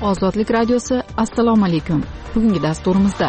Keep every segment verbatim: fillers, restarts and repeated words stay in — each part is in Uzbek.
Ozodlik radiosi, assalomu alaykum. Bugungi dasturimizda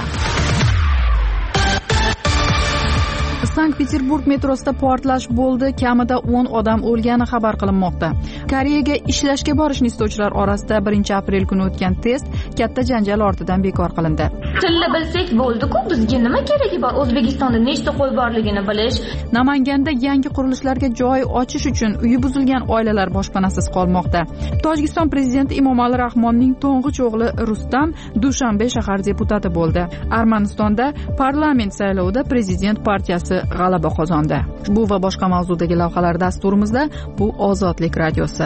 Sankt-Peterburg metrosida portlash bo'ldi, kamida o'n odam o'lgani xabar qilinmoqda. Koreyaga ishlashga borishni istovchilar orasida birinchi aprel kuni o'tgan test katta janjal ortidan bekor qilindi. Tilni bilsak bo'ldi-ku, bizga nima keragi bor? O'zbekistonda nechta qo'y borligini bilish. Namanganda yangi qurilishlarga joy ochish uchun uyi buzilgan oilalar boshpanasiz qolmoqda. Tojikiston prezidenti Emomali Rahmonning to'ng'ich o'g'li Rustam Dushanbe shahar deputati bo'ldi. Armanistonda parlament saylovida prezident partiyasi g'alaba qozondi. Bu va boshqa mavzudagi lavhalar dasturimizda. Bu Ozodlik radiosi.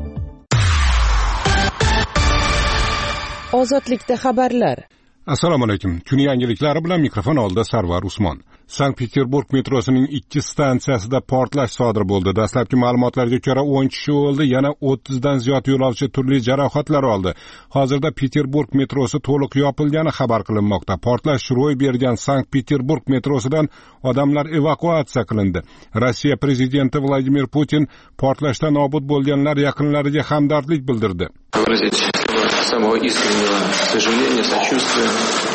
Ozodlikda xabarlar. Assalomu alaykum. Kun yangiliklari bilan mikrofon oldida Sarvar Usmon. Sankt-Peterburg metrosining ikki stansiyasida portlash sodir bo'ldi. Dastlabki ma'lumotlarga ko'ra o'n kishi o'ldi, yana o'ttizdan ziyod yo'lovchi turli jarohatlar oldi. Hozirda Peterburg metrosi to'liq yopilgani xabar qilinmoqda. Portlash ro'y bergan Sankt-Peterburg metrosidan odamlar evakuatsiya qilindi. Rossiya prezidenti Vladimir Putin portlashda nobud bo'lganlar yaqinlariga hamdardlik bildirdi. Самого искреннего сожаления, сочувствия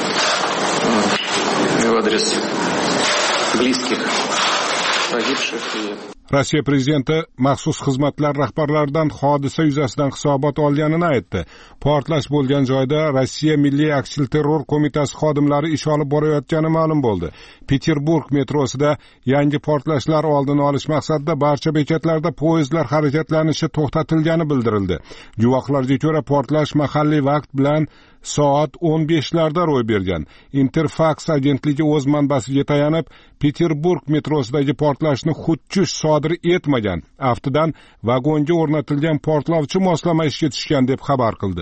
в адрес близких погибших. Rossiya prezidenti maxsus xizmatlar rahbarlaridan hodisa yuzasidan hisobot olganini aytdi. Portlash bo'lgan joyda Rossiya Milliy aksil terror qo'mitasi xodimlari ish olib borayotgani ma'lum bo'ldi. Peterburg metrosida yangi portlashlar oldini olish maqsadida barcha bekatlarda poyezdlar harakatlanishi to'xtatilgani bildirildi. Guvohlarga ko'ra portlash mahalliy vaqt bilan soat o'n beshlarda ro'y bergan. Interfax agentligi o'z manbasiga tayanib, Peterburg metrosidagi portlashni xudkush sodir etmagan, aftidan vagonga o'rnatilgan portlovchi moslama ishga tushgan deb xabar qildi.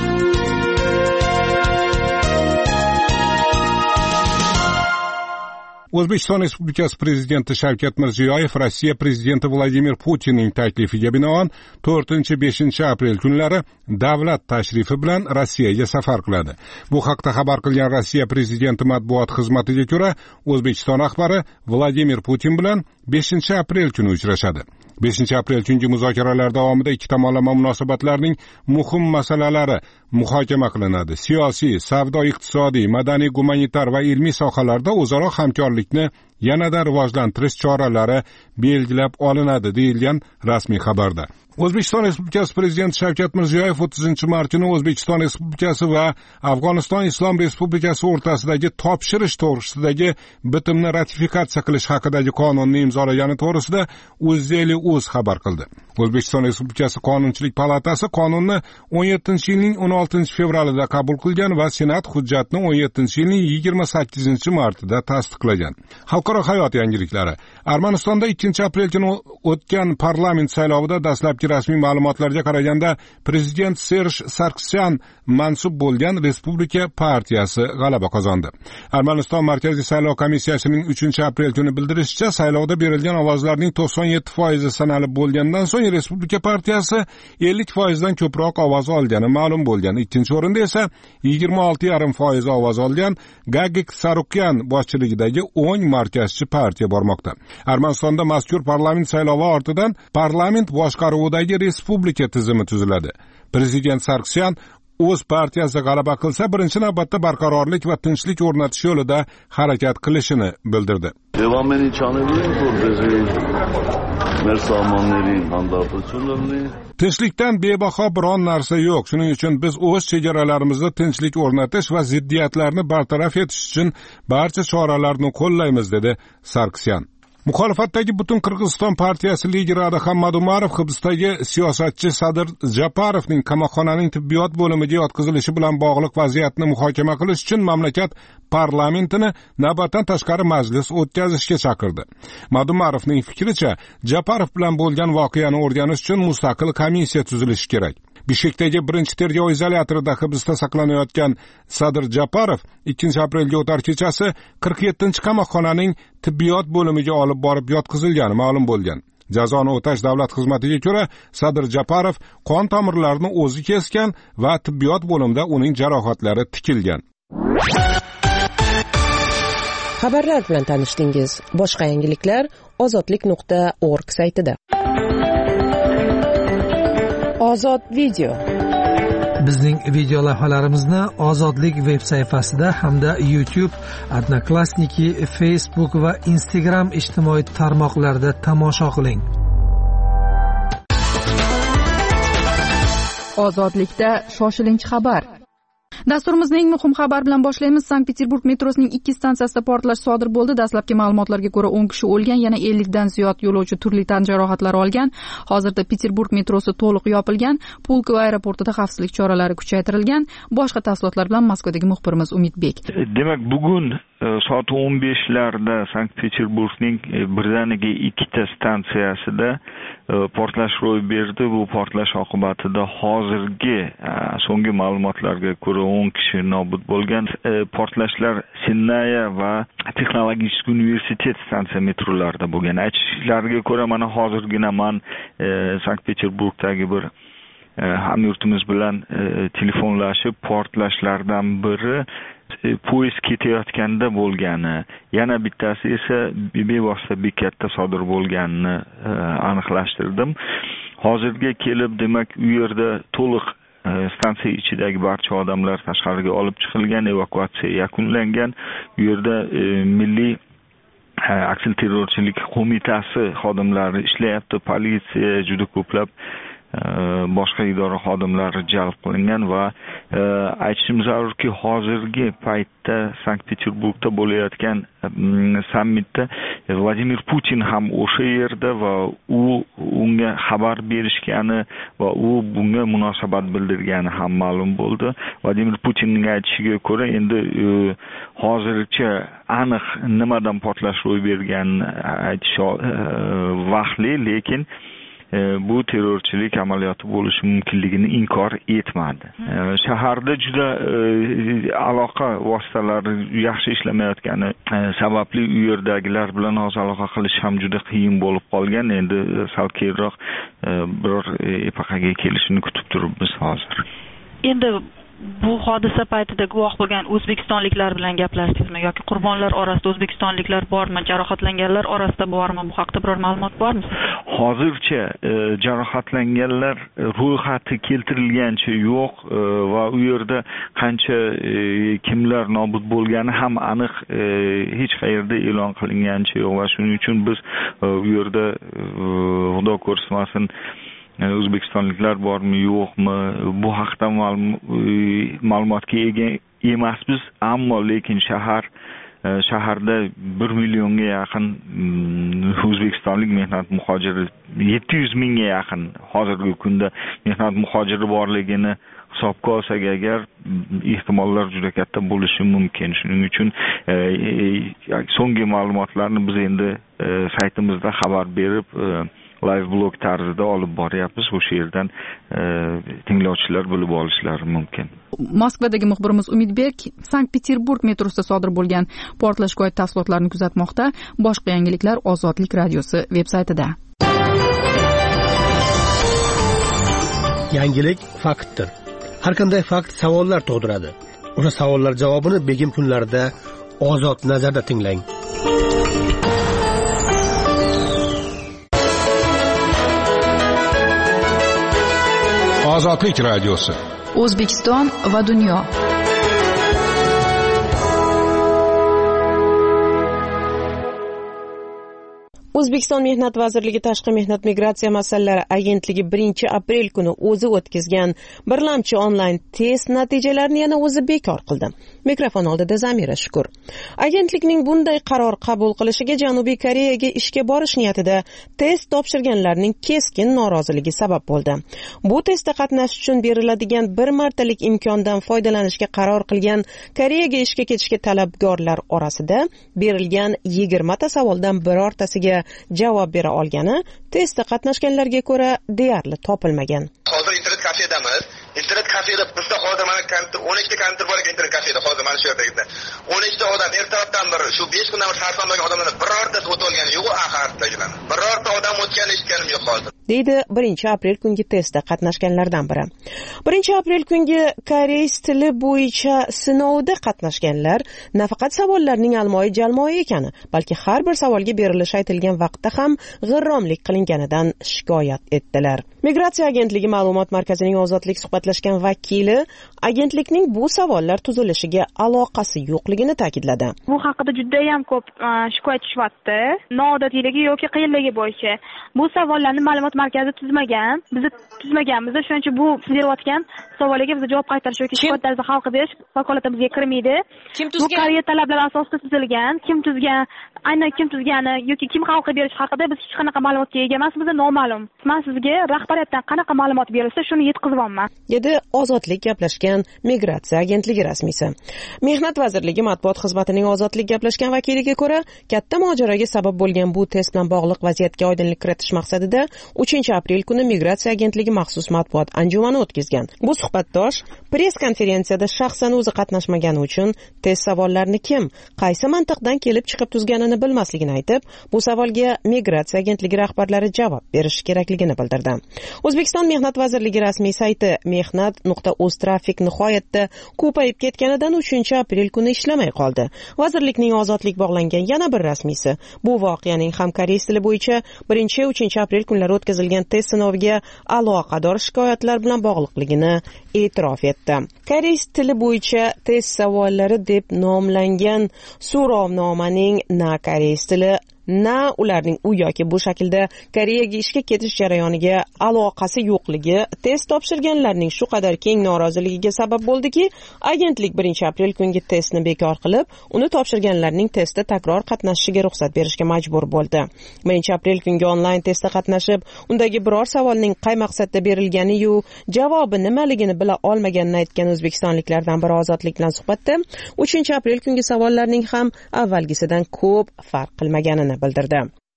O'zbekiston Respublikasi prezidenti Shavkat Mirziyoyev Rossiya prezidenti Vladimir Putinning taklifiga binoan to'rtinchi beshinchi aprel kunlari davlat tashrifi bilan Rossiyaga safar qiladi. Bu haqda xabar qilgan Rossiya prezidenti matbuot xizmatiga ko'ra, O'zbekiston rahbari Vladimir Putin bilan beshinchi aprel kuni uchrashadi. beshinchi aprel kungi muzokaralar davomida ikki tomonlama munosabatlarning muhim masalalari muhokama qilinadi. Siyosiy, savdo-iqtisodiy, madaniy-gumanitar va ilmiy sohalarda o'zaro hamkorlikni yanada rivojlantirish choralari belgilab olinadi, deyilgan rasmiy xabarda. O'zbekiston Respublikasi prezidenti Shavkat Mirziyoyev o'ttizinchi mart kuni O'zbekiston Respublikasi va Afg'oniston Islom Respublikasi o'rtasidagi topshirish to'g'risidagi bitimni ratifikatsiya qilish haqidagi qonunni imzolagani to'g'risida O'zeli.uz xabar qildi. O'zbekiston Respublikasi Qonunchilik palatasi qonunni o'n yettinchi yilning o'n oltinchi fevralida qabul qilgan va Senat hujjatni o'n yettinchi yilning yigirma sakkizinchi martida tasdiqlagan. Xalqaro hayot yangiliklari. Armanistonda ikkinchi aprel kuni o'tgan parlament saylovida dastlabki rasmiy ma'lumotlarga qaraganda prezident Serj Sargsyan mansub bo'lgan Respublika partiyasi g'alaba qozondi. Armaniston Markaziy saylov komissiyasining uchinchi aprel kuni bildirishicha, saylovda berilgan ovozlarning to'qson yetti foizi sanalib bo'lgandan so'ng Respublika partiyasi ellik foizdan ko'proq ovoz olgani ma'lum bo'lgan. Ikkinchi o'rinda esa yigirma olti yarim foiz ovoz olgan Gagik Sarukyan boshchiligidagi o'n markazchi partiya bormoqda. Armanistonda mazkur parlament saylovi ortidan parlament boshqaruvidagi respublika tizimi tuziladi. Prezident Sargsyan o'z partiyasi g'alaba qilsa, birinchi navbatda barqarorlik va tinchlik o'rnatish yo'lida harakat qilishini bildirdi. Tinchlikdan bebaho biron narsa yo'q. Shuning uchun biz o'z chegaralarimizda tinchlik o'rnatish va ziddiyatlarni bartaraf etish uchun barcha choralarni qo'llaymiz, dedi Sargsyan. Muxolifatdagi butun Qirg'iziston partiyasi lideri Adhamad Umarov hibsdagi siyosatchi Sadir Japarovning qamoqxonaning tibbiyot bo'limiga yotqizilishi bilan bog'liq vaziyatni muhokama qilish uchun mamlakat parlamentini navbatdan tashqari majlis o'tkazishga chaqirdi. Madumarovning fikricha, Japarov bilan bo'lgan voqeani o'rganish uchun mustaqil komissiya tuzilishi kerak. Bishkekdagi birinchi tergov izolyatorida hibsda saqlanayotgan Sadir Japarov ikkinchi aprelga o'tar kechasi qirq yettinchi qamoqxonaning tibbiyot bo'limiga olib borib yotqizilgani ma'lum bo'lgan. Jazoni o'tash davlat xizmatiga ko'ra, Sadir Japarov qon tomirlarini o'zi kesgan va tibbiyot bo'limida uning jarohatlari tikilgan. Xabarlar bilan tanishdingiz. Boshqa yangiliklar ozodlik nuqta org saytida. Ozod video. Bizning video lavhalarimizni Ozodlik veb sayfasida hamda YouTube, Odnoklassniki, Facebook va Instagram ijtimoiy tarmoqlarida tomosha qiling. Ozodlikda shoshilinch xabar. Dasturimizning eng muhim xabar bilan boshlaymiz. Sankt-Peterburg metrosining ikki stansiyasida portlash sodir bo'ldi. Dastlabki ma'lumotlarga ko'ra o'n kishi o'lgan, yana ellik dan ziyod yo'lovchi turli tan jarohatlari olgan. Hozirda Peterburg metrosi to'liq yopilgan. Pulkovo aeroportida xavfsizlik choralari kuchaytirilgan. Boshqa tafsilotlar bilan Moskvadagi muxbirimiz Umidbek. Demak, bugun soat o'n beshlarda Sankt-Peterburgning birdaniga ikkita stansiyasida portlash ro'y berdi. Bu portlash oqibatida hozirgi so'nggi ma'lumotlarga ko'ra o'n kishi nobud bo'lgan. Portlashlar Sinnaya va Texnologik universitet stansiya metrolarida bo'lgan. Aytishlariga ko'ra, mana hozirgina men Sankt-Peterburgdagi bir hamyurtimiz bilan telefonlashib, portlashlardan biri poyezd ketayotganda bo'lgani, yana bittasi esa bevosita bekatda sodir bo'lganini aniqlashtirdim. Hozirga kelib, demak, u yerda to'liq stansiya ichidagi barcha odamlar tashqariga olib chiqilgan, evakuatsiya yakunlangan. U yerda milliy aksilterrorchilik qo'mitasi xodimlari ishlayapti, politsiya, juda ko'plab boshqa idora xodimlari jalb qilingan va aytishim zarurki, hozirgi paytda Sankt-Peterburgda bo'layotgan sammitda Vladimir Putin ham o'sha yerda va u unga xabar berishgani va u bunga munosabat bildirgani ham ma'lum bo'ldi. Vladimir Putinning aytishiga ko'ra, endi hozircha aniq nimadan portlash ro'y berganini aytish vaqtli, lekin bu terrorchilik amaliyoti bo'lishi mumkinligini inkor etmadi. Shaharda juda aloqa vositalari yaxshi ishlamayotgani sababli u yerdagilar bilan o'z aloqa qilish ham juda qiyin bo'lib qolgan. Endi sal keyinroq biror epaqaga kelishini kutib turibmiz hozir. Endi bu hodisa paytida guvoh bo'lgan o'zbekistonliklar bilan gaplashdingizmi yoki qurbonlar orasida o'zbekistonliklar bormi, jarohatlanganlar orasida bormi? Bu haqda biror ma'lumot bormi? Hozircha jarohatlanganlar ro'yxati keltirilgancha yo'q va u yerda qancha kimlar nobud bo'lgani ham aniq hech qayerda e'lon qilingancha yo'q va shuning uchun biz u yerda xudo ko'rsatmasin o'zbekistonliklar bormi yo'qmi bu haqda ma'lumotga ega emasmiz, ammo lekin shahar shaharda bir millionga yaqin o'zbekistonlik mehnat muhojiri, yetti yuz mingga yaqin hozirgi kunda mehnat muhojiri borligini hisobga olsak agar, ehtimollar juda katta bo'lishi mumkin. Shuning uchun so'nggi ma'lumotlarni biz endi saytimizda xabar berib live blog tarzida olib boryapmiz. O'sha yerdan tinglovchilar bilib olishlari mumkin. Moskvadagi muxbirimiz Umidbek Sankt-Peterburg metrosida sodir bo'lgan portlashga oid tafsilotlarni kuzatmoqda. Boshqa yangiliklar Ozodlik radiosi veb-saytida. Yangilik faktdir. Har qanday fakt savollar tug'diradi. O'sha savollar javobini begim kunlarida Ozod nazarda tinglang. Ozodlik radiosi. O'zbekiston va dunyo. O'zbekiston Mehnat vazirligi Tashqi mehnat migratsiya masalalari agentligi birinchi aprel kuni o'zi o'tkazgan birlamchi onlayn test natijalarini yana o'zi bekor qildi. Mikrofon oldida Zamira Shukur. Agentlikning bunday qaror qabul qilishiga Janubiy Koreyaga ishga borish niyatida test topshirganlarning keskin noroziligi sabab bo'ldi. Bu testda qatnashish uchun beriladigan bir martalik imkondan foydalanishga qaror qilgan Koreyaga ishga ketishga talabgorlar orasida berilgan yigirma ta savoldan birortasiga javob bera olgani testda qatnashganlarga ko'ra deyarli topilmagan. Hozir internet kafedamiz. Internet kafeda bizda hozir mana o'n ikkita kompyuter bor ekan internet kafeda hozir mana shu yerda. o'n ikkita odam ertalabdan beri shu besh kundan beri sarson bo'lgan odamlarning birortasi o'tib olgani yo'q, axir birorta odam o'tganini eshitganim yo'q hozir. deydi birinchi aprel kungi testda qatnashganlardan biri. birinchi aprel kungi koreys tili bo'yicha sinovda qatnashganlar nafaqat savollarning almoyi-jalmoyi ekani, balki har bir savolga berilishi aytilgan vaqtda ham g'irromlik qilinganidan shikoyat etdilar. Migratsiya agentligi ma'lumot markazining ozodlik suhbatlashgan vakili agentlikning bu savollar tuzilishiga aloqasi yo'qligini ta'kidladi. Bu haqida juda ham ko'p shikoyat tushyapti. Noodatiyligi yoki qiyinligi bo'yicha bu savollarni ma'lumot markazi tuzmagan, biz tuzmaganmiz. Shuning uchun bu berayotgan savollarga biz javob qaytarish yoki shikoyatlarni hal qilish vakolatimizga kirmaydi. Bu Koreya talablari asosida tuzilgan, kim tuzgan, aynan kim tuzgani yoki kim hal qilib berish haqida biz hech qanaqa ma'lumotga ega emasmiz, noma'lum. Men sizga rahbariyatdan qanaqa ma'lumot berilsa, shuni yetkazyapman, dedi Ozodlik gaplashgan migratsiya agentligi rasmiysi. Mehnat vazirligi matbuot xizmatining Ozodlik gaplashgan vakiliga ko'ra, katta mojaroga sabab bo'lgan bu test bilan bog'liq vaziyatga oydinlik kiritish maqsadida uchinchi aprel kuni migratsiya agentligi maxsus matbuot anjumani o'tkazgan. Bu suhbatdosh press konferensiyada shaxsan o'zi qatnashmagani uchun test savollarini kim, qaysi mantiqdan kelib chiqib tuzganini bilmasligini aytib, bu savolga migratsiya agentligi rahbarlari javob berishi kerakligini bildirdi. O'zbekiston Mehnat vazirligi rasmiy sayti mehnat nuqta uz trafik nihoyatda ko'payib ketganidan uchinchi aprel kuni ishlamay qoldi. Vazirlikning ozodlik bog'langan yana bir rasmiysi bu voqeaning ham koreys tili bo'yicha birinchi uchinchi aprel kunlari o'tkazilgan test sinoviga aloqador shikoyatlar bilan bog'liqligini e'tirof etdi. Koreys tili bo'yicha test savollari deb nomlangan so'rovnomaning na koreys tili na ularning u yoki bu shaklda Koreyaga ishga ketish jarayoniga aloqasi yo'qligi test topshirganlarning shu qadar keng noroziligiga sabab bo'ldiki, agentlik birinchi aprel kungi testni bekor qilib, uni topshirganlarning testda takror qatnashishiga ruxsat berishga majbur bo'ldi. birinchi aprel kungi onlayn testda qatnashib, undagi biror savolning qay maqsadda berilgani-yu javobi nimaligini bila olmaganini aytgan o'zbekistonliklardan biri Ozodlik bilan suhbatda uchinchi aprel kungi savollarning ham avvalgisidan ko'p farq qilmaganini bildirdi.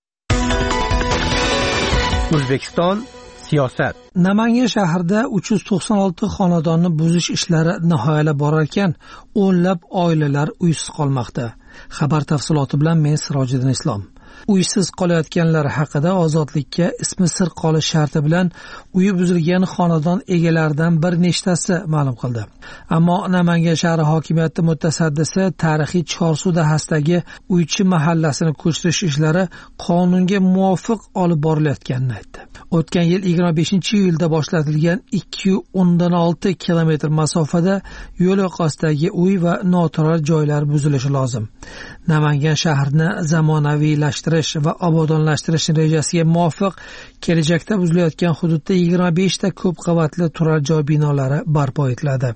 O'zbekiston siyosat. Namangan shahrida uch yuz to'qson olti xonadonni buzish ishlari nihoyalab borar ekan, o'nlab oilalar uysiz qolmoqda. Xabar tafsiloti bilan men Sirojiddin Islom. Uysiz qolayotganlar haqida Ozodlikka ismi sir qolish sharti bilan uyi buzilgan xonadon egalaridan bir nechtasi ma'lum qildi. Ammo Namangan shahri hokimiyati mutasaddisi tarixiy Chorsu dahasidagi uychi mahallasini ko'chirish ishlari qonunga muvofiq olib borilayotganini aytdi. O'tgan yil yigirma beshinchi iyulda boshlatilgan ikki yuz o'n olti kilometr masofada yo'l yoqasidagi uy va noturar joylar buzilishi lozim. Namangan shahrini zamonaviylashtirish va obodonlashtirish rejasiga muvofiq kelajakda buzilayotgan hududda yigirma besh ta ko'p qavatli turar joy binolari barpo etiladi.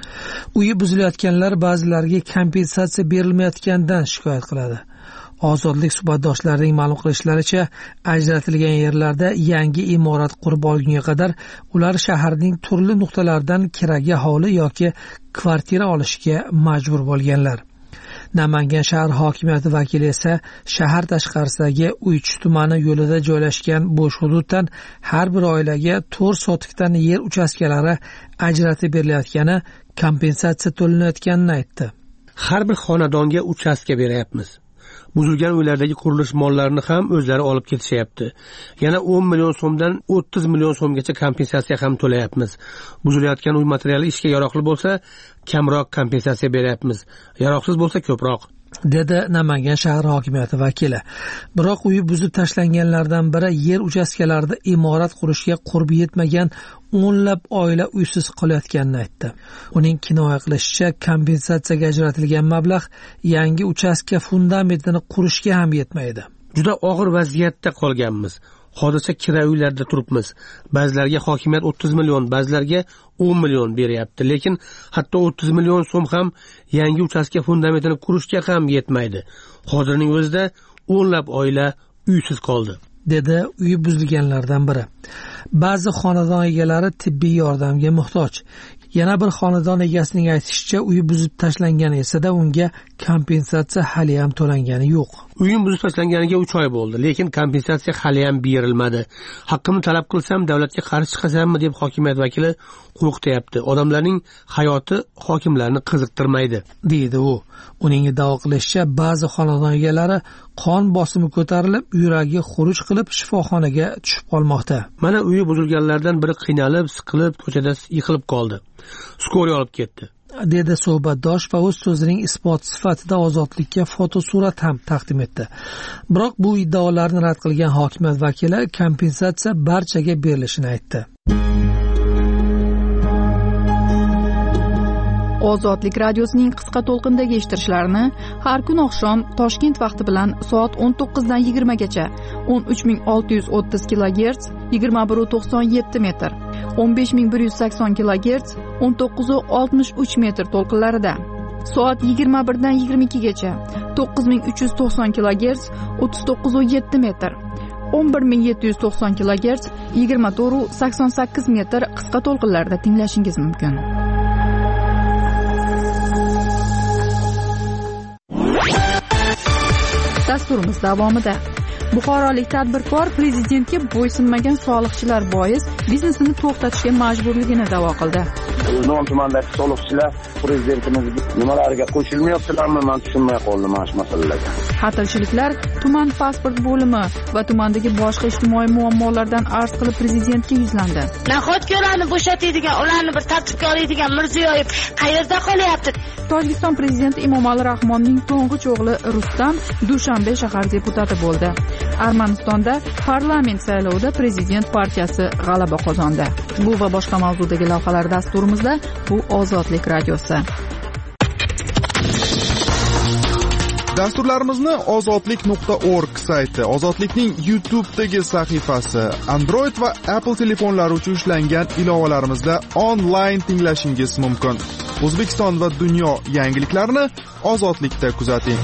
Uyi buzilayotganlar ba'zilariga kompensatsiya berilmayotganidan shikoyat qiladi. Ozodlik suhbatdoshlarining ma'lum qilishlaricha, ajratilgan yerlarda yangi imorat qurib olgunga qadar ular shaharning turli nuqtalaridan kiraga hovli yoki kvartira olishga majbur bo'lganlar. Namangan shahar hokimiyati vakili esa shahar tashqarisidagi Uychi tumani yo'lida joylashgan bo'sh hududdan har bir oilaga to'rt sotikdan yer uchastkalari ajratib berilayotgani, kompensatsiya to'lanayotganini aytdi. Har bir xonadonga uchastka beryapmiz. Buzilgan uylardagi qurilish mollarini ham o'zlari olib ketishyapti. Yana o'n million so'mdan o'ttiz million so'mgacha kompensatsiya ham to'layapmiz. Buzilayotgan uy materiali ishga yaroqli bo'lsa, kamroq kompensatsiya beryapmiz. Yaroqsiz bo'lsa ko'proq, dedi Namangan shahar hokimiyati vakili. Biroq uyi buzib tashlanganlardan biri yer uchastkalarida imorat qurishga qurbi yetmagan o'nlab oila uysiz qolayotganini aytdi. Uning kinoya qilishicha, kompensatsiyaga ajratilgan mablag' yangi uchastka fundamentini qurishga ham yetmaydi. Juda og'ir vaziyatda qolganmiz. Hodisa kira uylarda turibmiz. Ba'zilarga hokimiyat o'ttiz million, ba'zilarga o'n million beryapti, lekin hatto o'ttiz million so'm ham yangi uchastka fundamentini qurishga ham yetmaydi. Hozirning o'zida o'nlab oila uysiz qoldi, dedi uyi buzilganlardan biri. Ba'zi xonadon egalari tibbiy yordamga muhtoj. Yana bir xonadon egasining aytishicha, uyi buzib tashlangan esa-da unga kompensatsiya hali ham to'langani yo'q. Uyim buzib tashlanganiga uch oy bo'ldi, lekin kompensatsiya hali ham berilmadi. Haqqimni talab qilsam davlatga qarshi chiqasammi deb hokimiyat vakili qo'rqityapti. Odamlarning hayoti hokimlarni qiziqtirmaydi, deydi u. Uning iddao qilishicha, ba'zi xonadon egalari qon bosimi ko'tarilib, yuragi xuruj qilib shifoxonaga tushib qolmoqda. Mana uyi buzilganlardan biri qiynalib, siqilib, ko'chada yiqilib qoldi. Skoriya olib ketdi, dedi suhbatdosh va o'z so'zining isbot sifatida Ozodlikka fotosurat ham taqdim etdi. Biroq bu iddaolarni rad qilgan hokimiyat vakili kompensatsiya barchaga berilishini aytdi. Ozodlik radiosining qisqa to'lqindagi eshittirishlarini har kun oqshom Toshkent vaqti bilan soat o'n to'qqiz dan yigirma gacha o'n uch ming olti yuz o'ttiz kilogerts yigirma bir nuqta to'qson yetti metr, o'n besh ming bir yuz sakson kilogerts o'n to'qqiz nuqta oltmish uch metr to'lqinlarida, soat yigirma bir dan yigirma ikki gacha to'qqiz ming uch yuz to'qson kilogerts o'ttiz to'qqiz nuqta yetti metr, o'n bir ming yetti yuz to'qson kilogerts yigirma to'rt nuqta sakson sakkiz metr qisqa to'lqinlarda tinglashingiz mumkin. Dasturimiz davomida Buxorolik tadbirkor prezidentga bo'ysunmagan soliqchilar bois biznesini to'xtatishga majburligini da'vo qildi. O'zbekiston tumanidagi soliqchilar prezidentimiz nimalariga qo'shilmayaptilarmi, men tushunmay qoldim mana shu masalalarga. Xatirchiliklar tuman pasport bo'limi va tumandagi boshqa ijtimoiy muammolardan arz qilib prezidentga yuzlandi. Nahotki bo'shatadigan, ularni bir tartibga oladigan Mirziyoyev qayerda qolyapti? Tojikiston prezidenti Emomali Rahmonning to'ng'ich o'g'li Rustam Dushanbe shahar deputati bo'ldi. Armanistonda parlament saylovida prezident partiyasi g'alaba qozondi. Bu va boshqa mavzudagi lavhalar dasturimizda. Bu Ozodlik radiosi. Dasturlarimizni ozodlik nuqta org sayti, Ozodlikning YouTube'dagi sahifasi, Android va Apple telefonlari uchun ishlangan ilovalarimizda onlayn tinglashingiz mumkin. O'zbekiston va dunyo yangiliklarini Ozodlikda kuzating.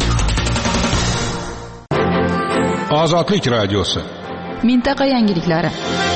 Ozodlik radiosi. Mintaqa yangiliklari.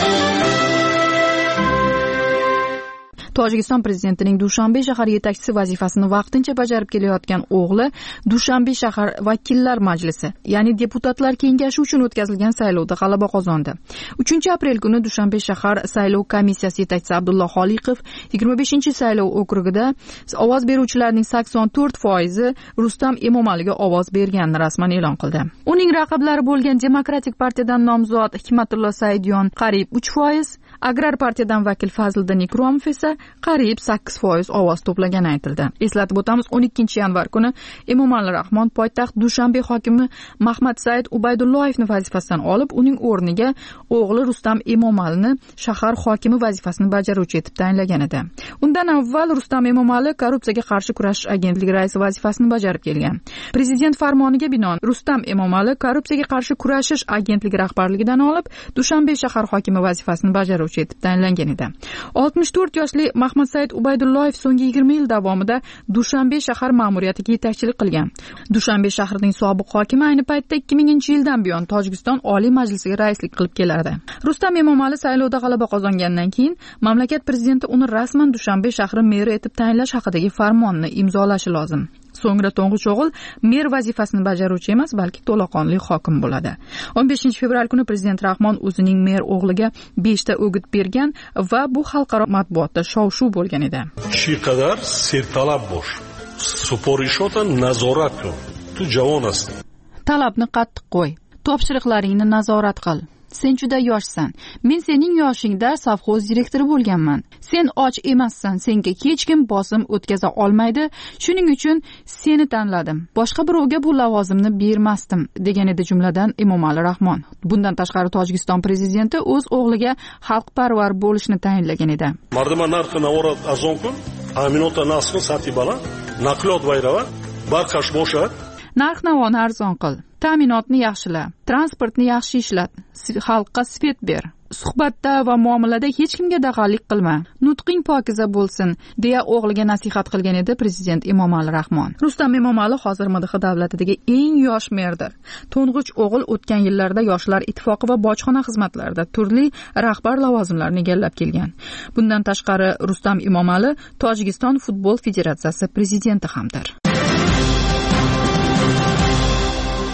Tojikiston prezidentining Dushanbe shahar yetakchisi vazifasini vaqtincha bajarib kelayotgan o'g'li Dushanbe shahar vakillar majlisi, ya'ni deputatlar kengashi uchun o'tkazilgan saylovda g'alaba qozondi. uchinchi aprel kuni Dushanbe shahar saylov komissiyasi yetakchisi Abdulloh Xoliqov yigirma beshinchi saylov okrugida ovoz beruvchilarning sakson to'rt foizi Rustam Emomaliga ovoz berganini rasman e'lon qildi. Uning raqiblari bo'lgan Demokratik partiyadan nomzod Hikmatullo Saidyon qariyb uch foiz, Agrar partiyadan vakil Fazliddin Ikromov esa qariyb sakkiz foiz ovoz to'plagani aytildi. Eslatib o'tamiz, o'n ikkinchi yanvar kuni Emomali Rahmon poytaxt Dushanbe hokimi Mahmad Said Ubaydulloyevni vazifasidan olib, uning o'rniga o'g'li Rustam Emomalini shahar hokimi vazifasini bajaruvchi etib tayinlagan edi. Undan avval Rustam Emomali korrupsiyaga qarshi kurashish agentligi raisi vazifasini bajarib kelgan. Prezident farmoniga binoan Rustam Emomali korrupsiyaga qarshi kurashish agentligi rahbarligidan olib, Dushanbe shahar hokimi vazifasini bajaruvchi etib tayinlangan edi. oltmish to'rt yoshli Mahmad Said Ubaydulloyev so'nggi yigirma yil davomida Dushanbe shahar ma'muriyatiga yetakchilik qilgan. Dushanbe shahrining sobiq hokimi ayni paytda ikki minginchi yildan buyon Tojikiston Oliy Majlisiga raislik qilib kelardi. Rustam Emomali saylovda g'alaba qozongandan keyin mamlakat prezidenti uni rasman Dushanbe shahri meri etib tayinlash haqidagi farmonni imzolashi lozim. So'ngra to'ng'ich o'g'il mer vazifasini bajaruvchi emas, balki to'laqonli hokim bo'ladi. o'n beshinchi fevral kuni prezident Rahmon o'zining mer o'g'liga besh ta o'git bergan va bu xalqaro matbuotda shov-shuv bo'lgan edi. Shu qadar sertalab bo'sh. Suporishota nazorat qil. Tu javon asti. Talabni qattiq qo'y. Topshiriqlaringni nazorat qil. Sen juda yoshsan. Men sening yoshingda savxoz direktori bo'lganman. Sen och emassan, senga hech kim bosim o'tkaza olmaydi. Shuning uchun seni tanladim. Boshqa birovga bu lavozimni bermasdim, degan edi jumladan Emomali Rahmon. Bundan tashqari Tojikiston prezidenti o'z o'g'liga xalqparvar bo'lishni tayinlagan edi. Mardima narxi navorat arzon kun, aminota nasxi sati baland, naqliyot vayrava, barqash bo'shat. Narx-navoni arzon qil, ta'minotni yaxshila, transportni yaxshi ishlat, xalqqa svet ber. Suhbatda va muomalada hech kimga dag'allik qilma. Nutqing pokiza bo'lsin, deya o'g'liga nasihat qilgan edi prezident Emomali Rahmon. Rustam Emomali hozir M D H davlatidagi eng yosh merdir. To'ng'ich o'g'il o'tgan yillarda Yoshlar ittifoqi va bojxona xizmatlarida turli rahbar lavozimlarni egallab kelgan. Bundan tashqari Rustam Emomali Tojikiston futbol federatsiyasi prezidenti hamdir.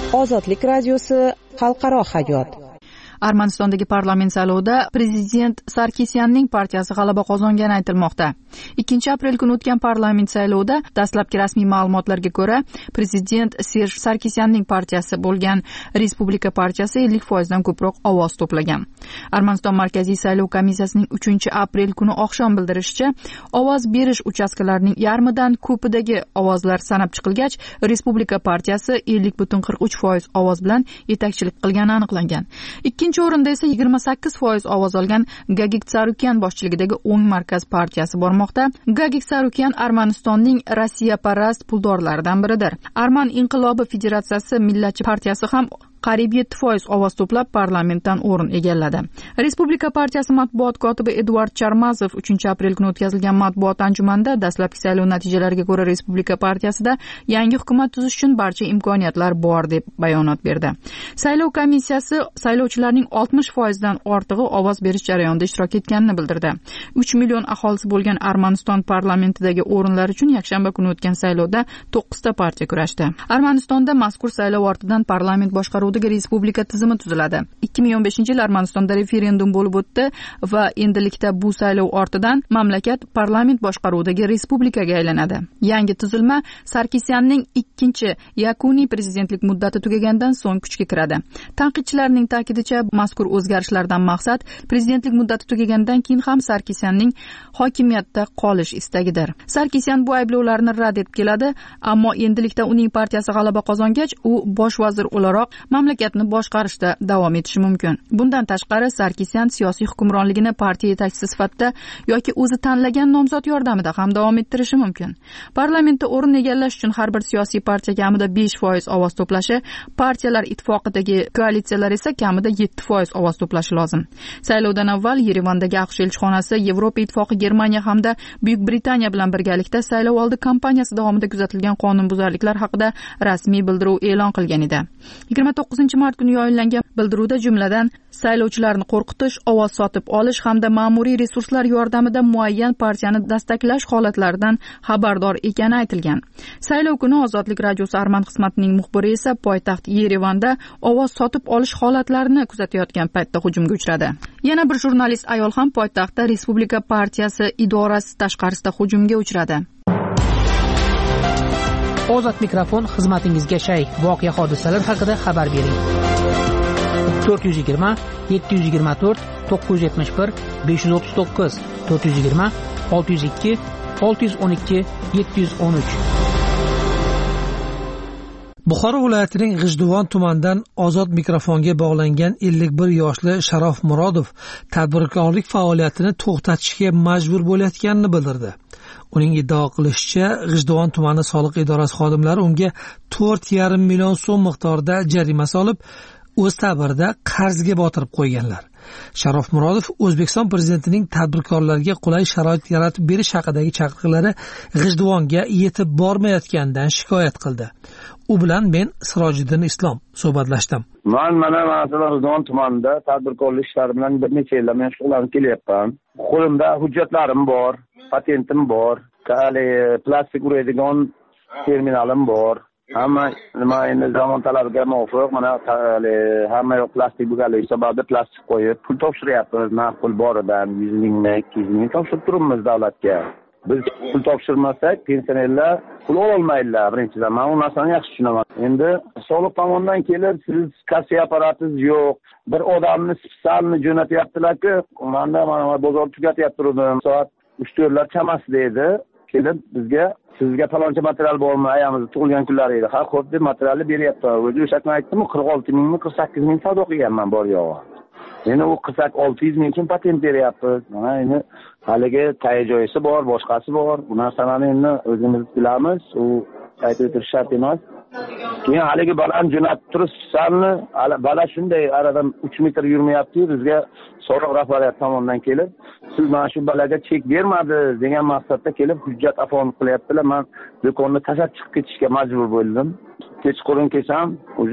Ozodlik radiosi xalqaro hayot. Armanistondagi parlament saylovida prezident Sarkisyanning partiyasi g'alaba qozongani aytilmoqda. ikkinchi aprel kuni o'tgan parlament saylovida dastlabki rasmiy ma'lumotlarga ko'ra, prezident Serj Sarkisyanning partiyasi bo'lgan Respublika partiyasi ellik foizdan ko'proq ovoz to'plagan. Armaniston Markaziy saylov komissiyasining uchinchi aprel kuni oqshom bildirishicha, ovoz berish uchastkalarining yarmidan ko'pidagi ovozlar sanab chiqilgach, Respublika partiyasi ellik butun qirq uch foiz ovoz bilan yetakchilik qilgani aniqlangan. Ikkinchi o'rinda esa yigirma sakkiz foiz ovoz olgan Gagik Tsarukyan boshchiligidagi o'ng markaz partiyasi bormoqda. Gagik Tsarukyan Armanistonning Rossiyaparast puldorlaridan biridir. Arman inqilobi federatsiyasi millatchi partiyasi ham qariyb yetti foiz ovoz to'plab parlamentdan o'rin egalladi. Respublika partiyasi matbuot kotibi Eduard Charmazov uchinchi aprel kuni o'tkazilgan matbuot anjumanida dastlabki saylov natijalariga ko'ra Respublika partiyasida yangi hukumat tuzish uchun barcha imkoniyatlar bor deb bayonot berdi. Saylov komissiyasi saylovchilarning oltmish foizdan ortig'i ovoz berish jarayonida ishtirok etganini bildirdi. uch million aholisi bo'lgan Armaniston parlamentidagi o'rinlar uchun yakshanba kuni o'tgan saylovda to'qqizta partiya kurashdi. Armanistonda mazkur saylov ortidan parlament boshqaruvi respublika tizimi tuziladi. ikki ming o'n beshinchi yil Armanistonda referendum bo'lib o'tdi va endilikda bu saylov ortidan mamlakat parlament boshqaruvidagi respublikaga aylanadi. Yangi tuzilma Sarkisyanning ikkinchi yakuniy prezidentlik muddati tugagandan so'ng kuchga kiradi. Tanqidchilarning ta'kidicha, mazkur o'zgarishlardan maqsad prezidentlik muddati tugagandan keyin ham Sarkisyanning hokimiyatda qolish istagidir. Sarkisyan bu ayblovlarni rad etib keladi, ammo endilikda uning partiyasi g'alaba qozongach, u bosh vazir o'laroq mamlakatni boshqarishda davom etishi mumkin. Bundan tashqari, Sarkisyan siyosiy hukmronligini partiya yetakchisi sifatida yoki o'zi tanlagan nomzod yordamida ham davom ettirishi mumkin. Parlamentda o'rin egallash uchun har bir siyosiy partiya kamida besh foiz ovoz to'plashi, partiyalar ittifoqidagi koalitsiyalar esa kamida yetti foiz ovoz to'plashi lozim. Saylovdan avval Yerevandagi AQSh elchixonasi Yevropa ittifoqi, Germaniya hamda Buyuk Britaniya bilan birgalikda saylov oldi kampaniyasi davomida kuzatilgan qonunbuzarliklar haqida rasmiy bildiruv e'lon qilgan edi. yigirma to'qqizinchi mart kuni yo'llangan bildiruvda jumladan saylovchilarni qo'rqitish, ovoz sotib olish hamda ma'muriy resurslar yordamida muayyan partiyani dastaklash holatlaridan xabardor ekani aytilgan. Saylov kuni Ozodlik radiosi Arman xizmatining muxbiri esa poytaxt Yerevanda ovoz sotib olish holatlarini kuzatayotgan paytda hujumga uchradi. Yana bir jurnalist ayol ham poytaxtda Respublika partiyasi idorasi tashqarisida hujumga uchradi. Ozod mikrofon xizmatingizga shay. Voqea hodisalar haqida xabar bering. to'rt yuz yigirma yetti yuz yigirma to'rt to'qqiz yuz yetmish bir besh yuz o'ttiz to'qqiz to'rt yuz yigirma olti yuz ikki olti yuz o'n ikki yetti yuz o'n uch. Buxoro viloyatining G'ijduvon tumanidan Ozod mikrofonga bog'langan ellik bir yoshli Sharof Murodov tadbirkorlik faoliyatini to'xtatishga majbur bo'layotganini bildirdi. Uning iddao qilishicha, G'ijduvon tumani soliq idorasi xodimlari unga to'rt yarim million so'm miqdorida jarima solib, o'z ta'birida qarzga botirib qo'yganlar. Sharof Murodov O'zbekiston prezidentining tadbirkorlarga qulay sharoit yaratib berish haqidagi chaqiriqlari G'ijduvonga yetib bormayotganidan shikoyat qildi. U bilan men Sirojiddin Islom suhbatlashdim. Men mana masalan G'ijduvon tumanida tadbirkorlik ishlari bilan bir necha yillar men shug'ullanib kelyapman. Qo'limda hujjatlarim bor, patentim bor, hali plastik uradigan terminalim bor. Hamma nima endi zamon talabiga muvofiq mana hamma yoq plastik bo'lganligi sababli plastik qo'yib pul topshiryapmiz. Ma'qul boridan yuz mingmi, ikki yuz ming topshirib turibmiz davlatga. Biz pul topshirmasak pensionerlar pul ololmaydilar birinchidan. Men u narsani yaxshi tushunaman. Endi soliq tomonidan kelib siz kassiya apparatingiz yo'q, bir odamni spesialni jo'natyaptilar-ku, manda mana bozor tugatyapti turdim. Soat uch to'rtlar chamasida edi. Kelib bizga sizga faloncha material bormi, ayamizni tug'ilgan kunlari edi. Ha, xo'p deb materialni beryapti. O'zi o'sha kuni aytdim, qirq olti mingmi, qirq sakkiz ming savdo qilganman bor yo'g'i. Endi u qilsak olti yuz ming so'm patent beryapmiz. Mana endi haligi tayyor joyisi bor, boshqasi bor. Bu narsalarni endi o'zimiz bilamiz. U aytib o'tirish shart emas. Keyin haligi balani jo'natib turibsanmi? Bala shunday aradan uch metr yurmayapti, bizga soliq rahbariyat tomonidan kelib, siz mana shu balaga chek bermadingiz degan maqsadda kelib hujjat afon qilyaptilar. Men do'konni tashlab chiqib ketishga majbur bo'ldim. Kechqurun kelsam, o'zi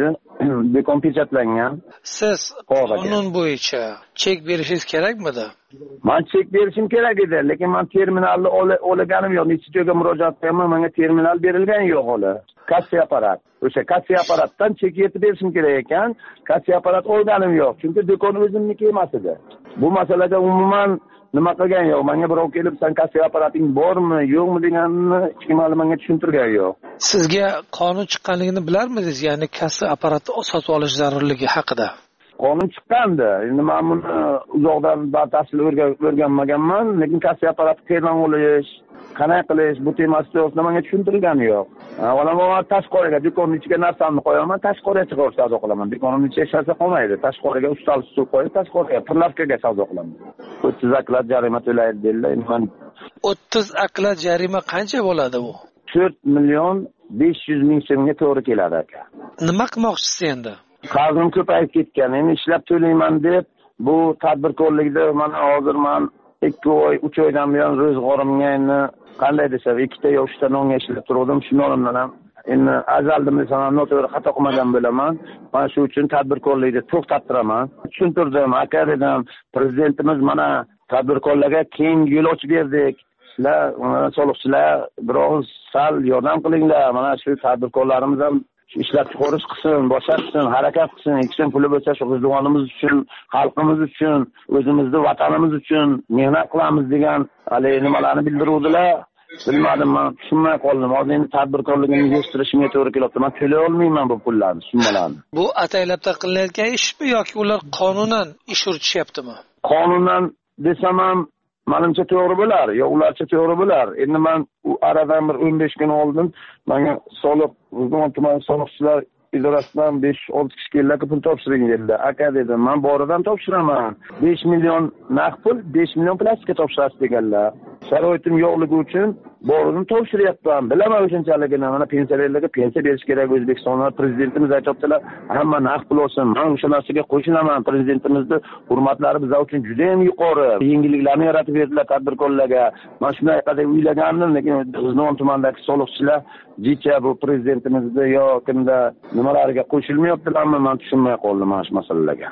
do'kon pechatlangan. Siz qonun bo'yicha chek berishingiz kerakmidi? Men chek berishim kerak edi, lekin men terminalni olganim yo'q. Necha joyga murojaat qilganman, menga terminal berilgani yo'q hali. Kassiya apparat. O'sha kassiya apparatdan chek yetib berishim kerak ekan. Kassiya apparat olganim yo'q, chunki do'kon o'zimniki emas edi. Bu masalada umuman nima qilgan yo'q. Menga birov kelib, "Sen kassiya apparating bormi, yo'qmi?" deganini hech kim hali menga tushuntirgan yo'q. Sizga qonun chiqqanligini bilarmidingiz? Ya'ni kassiya apparati sotib olish zarurligi haqida. Qonun chiqqandi. Endi men buni uzoqdan batafsil o'rganmaganman, lekin kassiya apparati qayerdan olish, qanday qilish, bu temasida menga tushuntirilgani yo'q. Avvalo tashqariga do'konning ichiga narsamni qo'yaman, tashqariga chiqib savdo qilaman. Do'konning ichiga hech narsa qolmaydi. Tashqariga ustal stul qo'yib, tashqariga plastikga savdo qilaman. o'ttiz aklad jarima to'laydi dedilar. Endi men o'ttiz aklad jarima qancha bo'ladi bu? to'rt million besh yuz ming so'mga to'g'ri keladi aka. Nima qilmoqchisiz endi? Qarzim ko'payib ketgan. Endi ishlab to'layman deb bu tadbirkorlikda mana hozir men ikki oy, uch oydan buyon ro'zg'orimga endi qanday desam, ikkita yo uchta nonga ishlab turdim. Shu nonimdan ham endi azaldim desam ham noto'g'ri xato qilmagan bo'laman. Mana shu uchun tadbirkorlikni to'xtattiraman. Tushuntirdim, aka dedim, prezidentimiz mana tadbirkorlarga keng yo'l ochib berdik. Sizlar, soliqchilar biroz sal yordam qilinglar. Mana shu tadbirkorlarimiz ham ishlab chiqarish qilsin, boshlatsin, harakat qilsin, ikkisin puli bo'lsa shu g'izdugonimiz uchun, xalqimiz uchun, o'zimizni vatanimiz uchun mehnat qilamiz degan hali nimalarni bildiruvdilar. Bilmadim, men tushunmay qoldim. Hozir endi tadbirkorligimni yig'ishtirishimga to'g'ri kelyapti. Men to'lay olmayman bu pullarni, summalarni. Bu ataylabda qilinayotgan ishmi yoki ular qonunan ish yuritishyaptimi? Qonunan desam ham menimcha to'g'ri bo'lar, yo ularcha to'g'ri bo'lar. Endi men u aradan bir o'n besh kun oldin menga soliq, G'uzg'on tuman soliqchilar idorasidan besh olti kishi keldi, pul topshiring dedilar. Aka dedim, men boridan topshiraman. besh million naqd pul, besh million plastikka topshirasiz deganlar. Sharoitim yo'qligi uchun boridan topshiryapman. Bilaman o'shanchaligini, mana pensiyalarga pensiya berish kerak. O'zbekistonda prezidentimiz aytibdilar, hamma naqd pul olsin. Men o'sha narsaga qo'shilaman. Prezidentimizni hurmatlari biz uchun juda ham yuqori. Yengilliklarni yaratib berdilar tadbirkorlarga. Men shunday qadar o'ylagandim, lekin G'uzg'on tumanidagi soliqchilar jicha bu prezidentimizni yo kimda nimalariga qo'shilmayaptilarmi, men tushunmay qoldim mana shu masalalarga.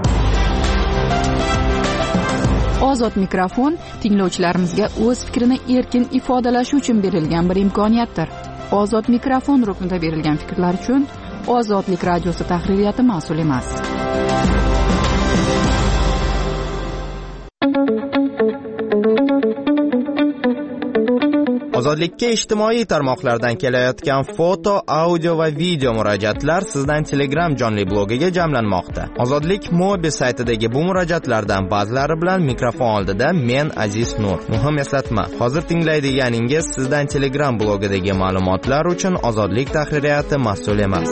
Ozod mikrofon tinglovchilarimizga o'z fikrini erkin ifodalashi uchun berilgan bir imkoniyatdir. Ozod mikrofon ruknida berilgan fikrlar uchun Ozodlik radiosi tahririyati mas'ul emas. Ozodlikka ijtimoiy tarmoqlardan kelayotgan foto, audio va video murojaatlar sizdan Telegram jonli blogiga jamlanmoqda. Ozodlik Mobi saytidagi bu murojaatlardan ba'zilari bilan mikrofon oldida men Aziz Nur. Muhim eslatma, hozir tinglaydiganingiz sizdan Telegram blogidagi ma'lumotlar uchun Ozodlik tahririyati mas'ul emas.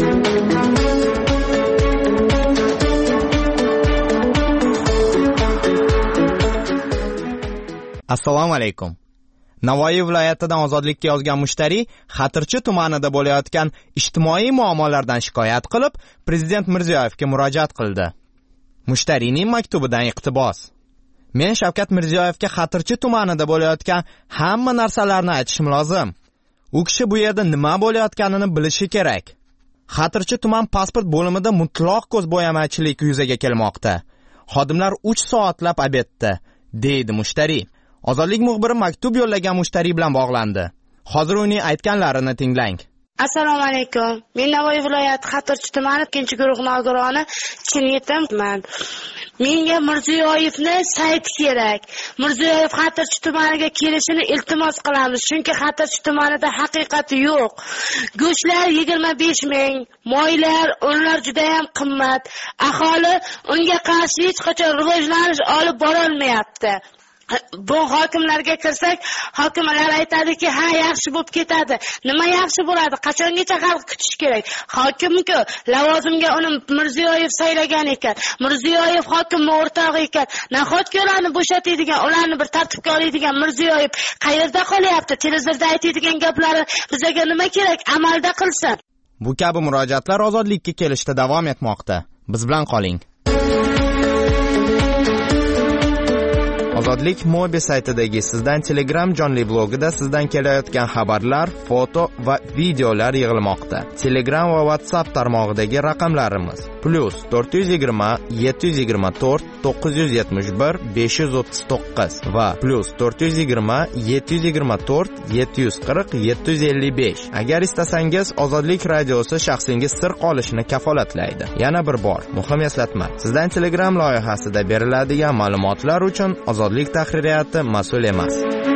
Assalomu alaykum. Navoiy viloyatidan Ozodlikka yozgan mushtariy Xatirchi tumanida bo'layotgan ijtimoiy muammolardan shikoyat qilib, Prezident Mirziyoyevga murojaat qildi. Mushtariyning maktubidan iqtibos. Men Shavkat Mirziyoyevga Xatirchi tumanida bo'layotgan hamma narsalarni aytishim lozim. U kishi bu yerda nima bo'layotganini bilishi kerak. Xatirchi tuman pasport bo'limida mutlaq ko'zbo'yamachilik yuzaga kelmoqda. Xodimlar uch soatlab obedda, deydi mushtariy. Ozodlik muxbiri maktub yo'llagan mushtariy bilan bog'landi. Hozir uning aytganlarini tinglang. Assalomu alaykum. Men Navoiy viloyati Xatirchi tumani ikkinchi guruh nogironi Chinyetimman. Menga Mirziyoyevni sayti kerak. Mirziyoyev Xatirchi tumaniga kelishini iltimos qilamiz, chunki Xatirchi tumanida haqiqati yo'q. Go'shtlar yigirma besh ming, moylar, unlar juda ham qimmat. Aholi unga qarshi hech qachon rivojlanish olib bora olmayapti. Bu hokimlarga kirsak, hokimlar aytadiki, ha yaxshi bo'lib ketadi. Nima yaxshi bo'ladi? Qachongacha xalq kutish kerak? Hokim-ku lavozimga uni Mirziyoyev saylagan ekan. Mirziyoyev hokimning o'rtog'i ekan. Nahotki ularni bo'shatadigan, ularni bir tartibga oladigan Mirziyoyev qayerda qolyapti? Televizorda aytadigan gaplari bizga nima kerak? Amalda qilsin. Bu kabi murojaatlar ozodlikka kelishda davom etmoqda. Biz bilan qoling. Ozodlik Mobi saytidagi Sizdan Telegram jonli blogida sizdan kelayotgan xabarlar, foto va videolar yig'ilmoqda. Telegram va WhatsApp tarmog'idagi raqamlarimiz plus to'rt yuz yigirma yetti yuz yigirma to'rt to'qqiz yuz yetmish bir besh yuz o'ttiz to'qqiz va plus to'rt yuz yigirma yetti yuz yigirma to'rt yetti yuz qirq yetti yuz ellik besh. Agar istasangiz Ozodlik radiosi shaxsingiz sir qolishini kafolatlaydi. Yana bir bor muhim eslatma. Sizdan Telegram loyihasida beriladigan ma'lumotlar uchun Ozodlik tahririyati mas'ul emas.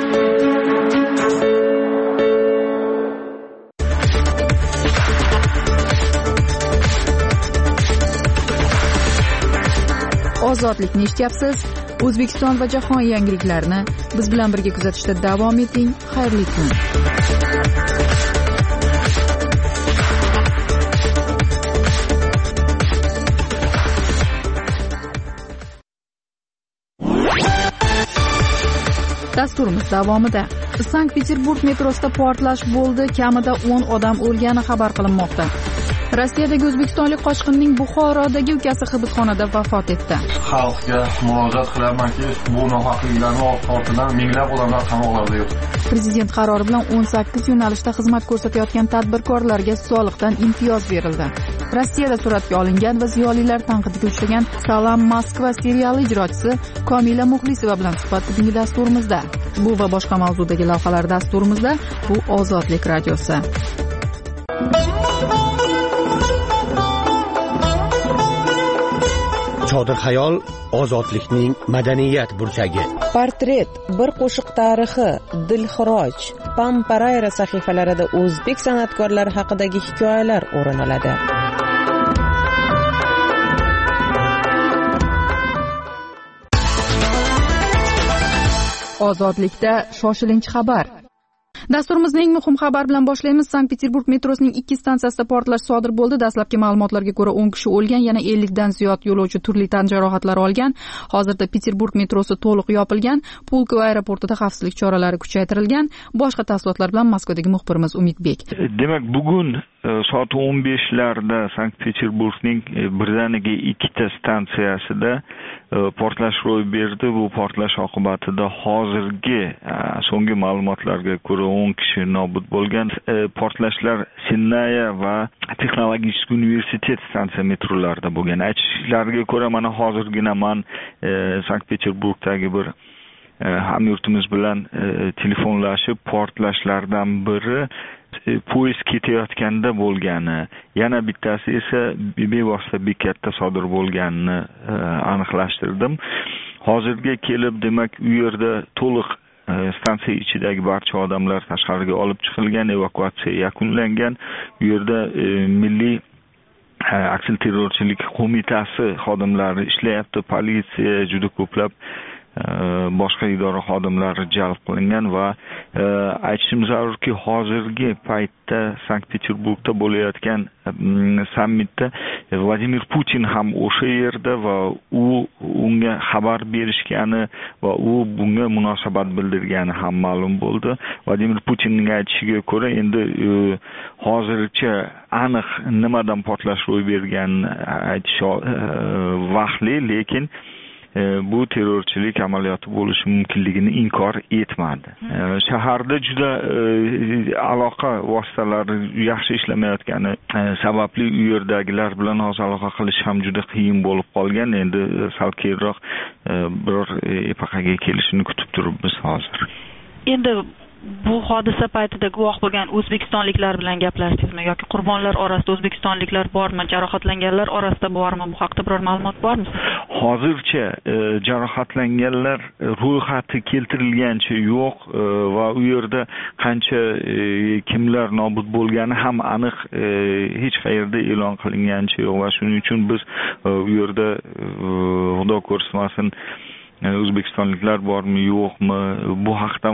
Ozodlikni eshityapsiz. O'zbekiston va jahon yangiliklarini biz bilan birga kuzatishda davom eting. Xayrli kun. Dasturimiz davomida Sankt-Peterburg metrosida portlash bo'ldi, kamida o'n odam o'lgani xabar qilinmoqda. Rossiyadagi o'zbekistonlik qochqinning Buxorodagi ukasi hibsxonada vafot etdi. Xalqga murojaat qilamanki, bu nohaqliklarning ortidan minglab odamlar qamoqlarda yotibdi. Prezident qarori bilan o'n sakkiz yo'nalishda xizmat ko'rsatayotgan tadbirkorlarga soliqdan imtiyoz berildi. Rossiyada suratga olingan va ziyolilar tanqidiga uchragan Salam Moskva seriali ijrochisi Komila Muxlisova bilan suhbat bugungi dasturimizda. Bu va boshqa mavzudagi lavhalar dasturimizda. Bu Ozodlik radiosi. Chodir xayol ozodlikning madaniyat burchagi. Portret, bir qo'shiq tarixi, Dilxiroj, Pamparayra sahifalarida o'zbek san'atkorlari haqidagi hikoyalar o'rin oladi. Ozodlikda shoshilinch xabar. Dasturimizning eng muhim xabar bilan boshlaymiz. Sankt-Peterburg metrosining ikki stansiyasida portlash sodir bo'ldi. Dastlabki ma'lumotlarga ko'ra o'n kishi o'lgan, yana ellik dan ziyod yo'lovchi turli tan jarohatlari olgan. Hozirda Peterburg metrosi to'liq yopilgan. Pulkovo aeroportida xavfsizlik choralari kuchaytirilgan. Boshqa tafsilotlar bilan Moskvadagi muxbirimiz Umidbek. Demak, bugun soat o'n beshlarda Sankt-Peterburgning birdaniga ikkita stansiyasida portlash ro'y berdi. Bu portlash oqibatida hozirgi so'nggi ma'lumotlarga ko'ra o'n kishi nobud bo'lgan. Portlashlar Sinnaya va Texnologik universitet stansiya metrolarida bo'lgan. Aytishlariga ko'ra, mana hozirgina men Sankt-Peterburgdagi bir hamyurtimiz bilan telefonlashib, portlashlardan biri poyezd ketayotganda bo'lgani, yana bittasi esa bevosita bekatda sodir bo'lganini aniqlashtirdim. Hozirga kelib, demak, u yerda to'liq stansiya ichidagi barcha odamlar tashqariga olib chiqilgan, evakuatsiya yakunlangan. U yerda milliy aksilterrorchilik qo'mitasi xodimlari ishlayapti, politsiya, juda ko'plab boshqa idora xodimlari jalb qilingan va aytishim zarurki, hozirgi paytda Sankt-Peterburgda bo'layotgan sammitda Vladimir Putin ham o'sha yerda va u unga xabar berishgani va u bunga munosabat bildirgani ham ma'lum bo'ldi. Vladimir Putinning aytishiga ko'ra, endi hozircha aniq nimadan portlash ro'y berganini aytish vaqtli, lekin bu terrorchilik amaliyoti bo'lishi mumkinligini inkor etmadi. Shaharda juda aloqa vositalari yaxshi ishlamayotgani sababli u yerdagilar bilan hozir aloqa qilish ham juda qiyin bo'lib qolgan. Endi sal keyinroq biror epaqaga kelishini kutib turibmiz hozir. Endi bu hodisa paytida guvoh bo'lgan o'zbekistonliklar bilan gaplashdingizmi yoki qurbonlar orasida o'zbekistonliklar bormi, jarohatlanganlar orasida bormi? Bu haqda biror ma'lumot bormi? Hozircha e, jarohatlanganlar ro'yxati keltirilgancha yo'q e, va u yerda qancha e, kimlar nobud bo'lgani ham aniq e, hech qayerda e'lon qilingancha yo'q va shuning uchun biz e, u yerda e, xudo ko'rsatmasin o'zbekistonliklar bormi yo'qmi bu haqda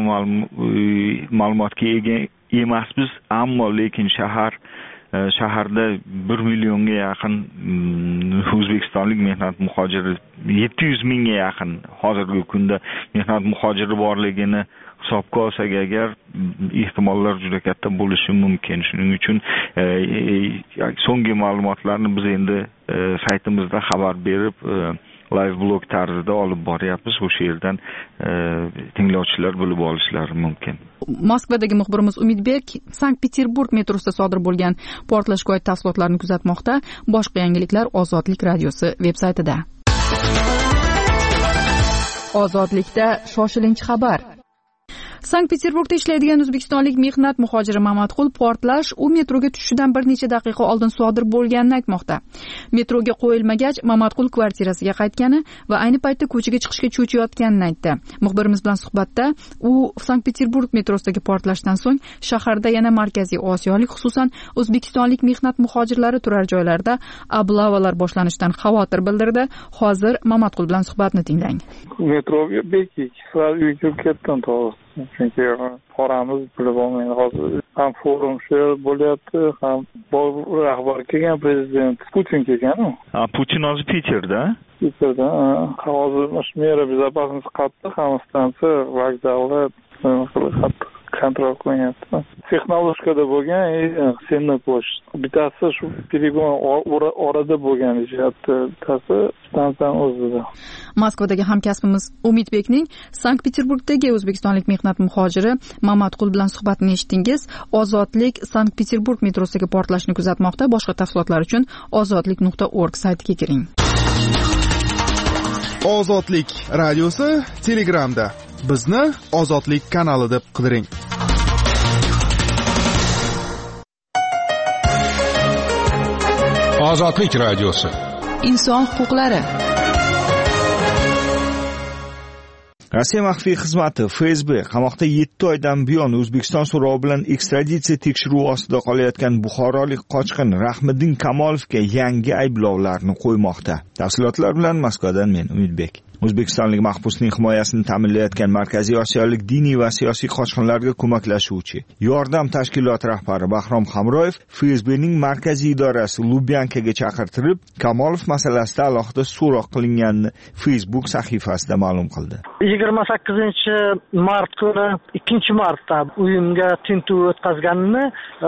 ma'lumotga ega emasmiz, ammo lekin shahar shaharda bir millionga yaqin o'zbekistonlik mehnat muhojiri, yetti yuz mingga yaqin hozirgi kunda mehnat muhojiri borligini hisobga olsak agar, ehtimollar juda katta bo'lishi mumkin. Shuning uchun so'nggi ma'lumotlarni biz endi saytimizda xabar berib live blog tarzida olib boryapmiz. O'sha yerdan tinglovchilar bilib olishlari mumkin. Moskvadagi muxbirimiz Umidbek Sankt-Peterburg metrosida sodir bo'lgan portlash tafsilotlarini kuzatmoqda. Boshqa yangiliklar Ozodlik radiosi veb-saytida. Ozodlikda shoshilinch xabar. Sankt-Peterburgda ishlaydigan o'zbekistonlik mehnat muhojiri Mamatqul portlash u metroga tushishidan bir necha daqiqa oldin sodir bo'lganini aytmoqda. Metroga qo'yilmagach, Mamatqul kvartirasiga qaytgani va ayni paytda ko'chaga chiqishga cho'chiyotganini aytdi. Muxbirimiz bilan suhbatda u Sankt-Peterburg metrosidagi portlashdan so'ng shaharda yana Markaziy Osiyolik, xususan o'zbekistonlik mehnat muhojirlari turar joylarida ablavalar boshlanishidan xavotir bildirdi. Hozir Mamatqul bilan suhbatni tinglang. Metroga bekik, uyga ketdim to'g'ri. Chunki qoramiz bilib olmaydi. Hozir ham forum shu bo'lyapti, ham rahbar kelgan, prezident Putin kelgan-ku. Ha, Putin hozir Peterda. Peterda. Hozir mera безопасность qattiq, ham stansiya, vokzalda qattiq kontrol qilyapti. Texnologiyada bo'lgan, senni qo'sh. Bittasi shu перегон orada bo'lgan ishyapti, bittasi stansiyaning o'zida. Moskvadagi hamkasbimiz Umidbekning Sankt-Peterburgdagi o'zbekistonlik mehnat muhojiri Mamatqul bilan suhbatini eshitdingiz. Ozodlik Sankt-Peterburg metrosidagi portlashni kuzatmoqda. Boshqa tafsilotlar uchun ozodlik nuqta org saytiga kiring. Ozodlik radiosi Telegramda. Bizni Ozodlik kanali deb qidiring. Ozodlik radiosi. Inson huquqlari. Rossiya maxfiy xizmati F S B qamoqda yetti oydan buyon O'zbekiston so'rovi bilan ekstraditsiya tekshiruvi ostida qolayotgan buxorolik qochqin Rahmiddin Kamolovga yangi ayblovlarni qo'ymoqda. Tafsilotlar bilan Moskvadan men Umidbek. O'zbekistonlik mahbusning himoyasini ta'minlayotgan Markaziy Osiyolik diniy va siyosiy qochqinlarga ko'maklashuvchi yordam tashkiloti rahbari Bahrom Hamroyev F S Bning markaziy idorasi Lubyankaga chaqirtirib, Kamolov masalasida alohida so'roq qilinganini Facebook sahifasida ma'lum qildi. yigirma sakkizinchi mart kuni ikkinchi martda uyimga tintuv o'tkazganini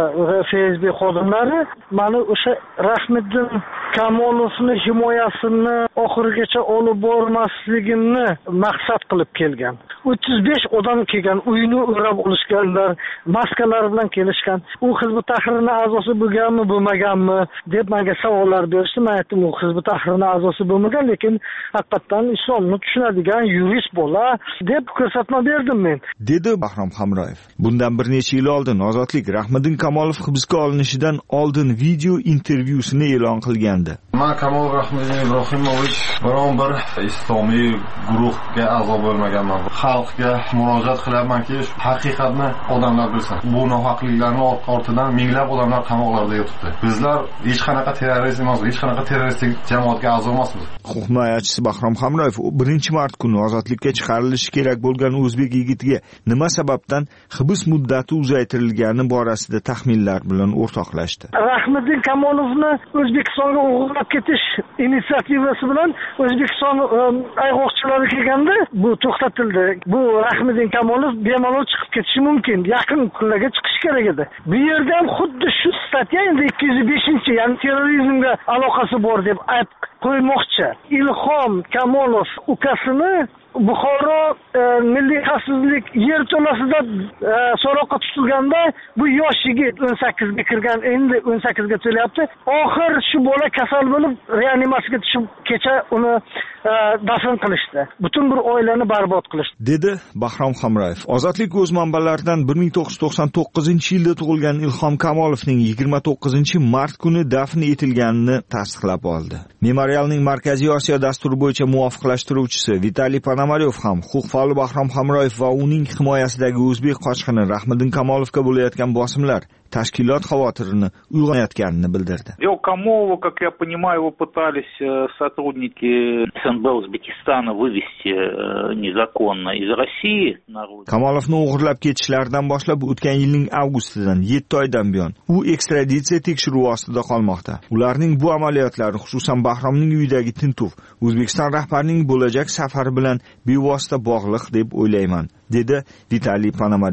F S B xodimlari mana o'sha Rahmiddin Kamolovni himoyasini oxirigacha olib bormasligimni maqsad qilib kelgan. o'ttiz besh odam kelgan, uyini o'rab olishganlar, maskalar bilan kelishgan. U Hizb Tahrirning a'zosi bo'lganmi, bo'lmaganmi deb menga savollar berishdi. Men aytdim, u Hizb Tahrirning a'zosi bo'lmagan, lekin haqiqatan islomni tushunadigan yurist bola deb ko'rsatma berdim men. Dedi Bahrom Hamroyev. Bundan bir necha yil oldin Ozodlik Rahmiddin Kamolov hibsga olinishidan oldin video intervyusini e'lon qilgandi. Men Kamolov Rahmiddin Ibrohimovich biron bir islomiy guruhga a'zo bo'lmaganman. Xalqga murojaat qilyapmanki, haqiqatni odamlar bilsin. Bu nohaqliklarning ortidan minglab odamlar qamoqlarda yotibdi. Bizlar hech qanaqa terrorist emas, hech qanaqa terroristik jamoatga a'zo emasmiz. Huquq himoyachisi Bahrom Hamroyev birinchi mart kuni ozodlikka chiqarilishi kerak bo'lgan o'zbek yigitiga nima sababdan hibs muddati uzaytirilgani borasida taxminlar bilan o'rtoqlashdi. Rahmiddin Kamolovni O'zbekistonga o'g'irlab ketish inisiativasi bilan O'zbekiston ayg'oqchilari kelganda bu to'xtatildi. Bu Rahmiddin Kamolov bemalol chiqib ketishi mumkin. Yaqin kunlarga chiqish kerak edi. Bu yerda ham xuddi shu statya endi ikki yuz beshinchi, ya'ni terrorizmga aloqasi bor deb aytib qo'ymoqchi. Ilhom Kamolov ukasini Buxoro e, milliy xavfsizlik yer to'lasida e, so'roqqa tutilganda bu yosh yigit o'n sakkizga kirgan, endi o'n sakkizga to'layapti. Oxir shu bola kasal bo'lib reanimatsiyaga tushib kecha uni e, dafn qilishdi. Butun bir oilani barbod qilishdi. Dedi Bahrom Hamroyev. Ozodlik o'z manbalaridan bir ming to'qqiz yuz to'qson to'qqizinchi yilda tug'ilgan Ilhom Kamolovning yigirma to'qqizinchi mart kuni dafn etilganini tasdiqlab oldi. Memorialning Markaziy Osiyo dasturi bo'yicha muvofiqlashtiruvchisi Vitaliy Ponomaryov ham huquq faoli Bahrom Hamroyev va uning himoyasidagi o'zbek qochqini Rahmiddin Kamolovga bo'layotgan bosimlar tashkilot xavotirini uyg'onayotganini bildirdi. Дело Камолова, как я понимаю, его пытались сотрудники СНБ Узбекистана вывести незаконно из России. Kamolovni o'g'irlab ketishlaridan boshlab o'tgan yilning avgustidan yetti oydan buyon u ekstraditsiya tekshiruvi ostida qolmoqda. Ularning bu amaliyotlari, xususan Bahromning uyidagi tintuv, O'zbekiston rahbarining bo'lajak safari bilan bevosita bog'liq deb o'ylayman, dedi Vitaliy Ponomaryov.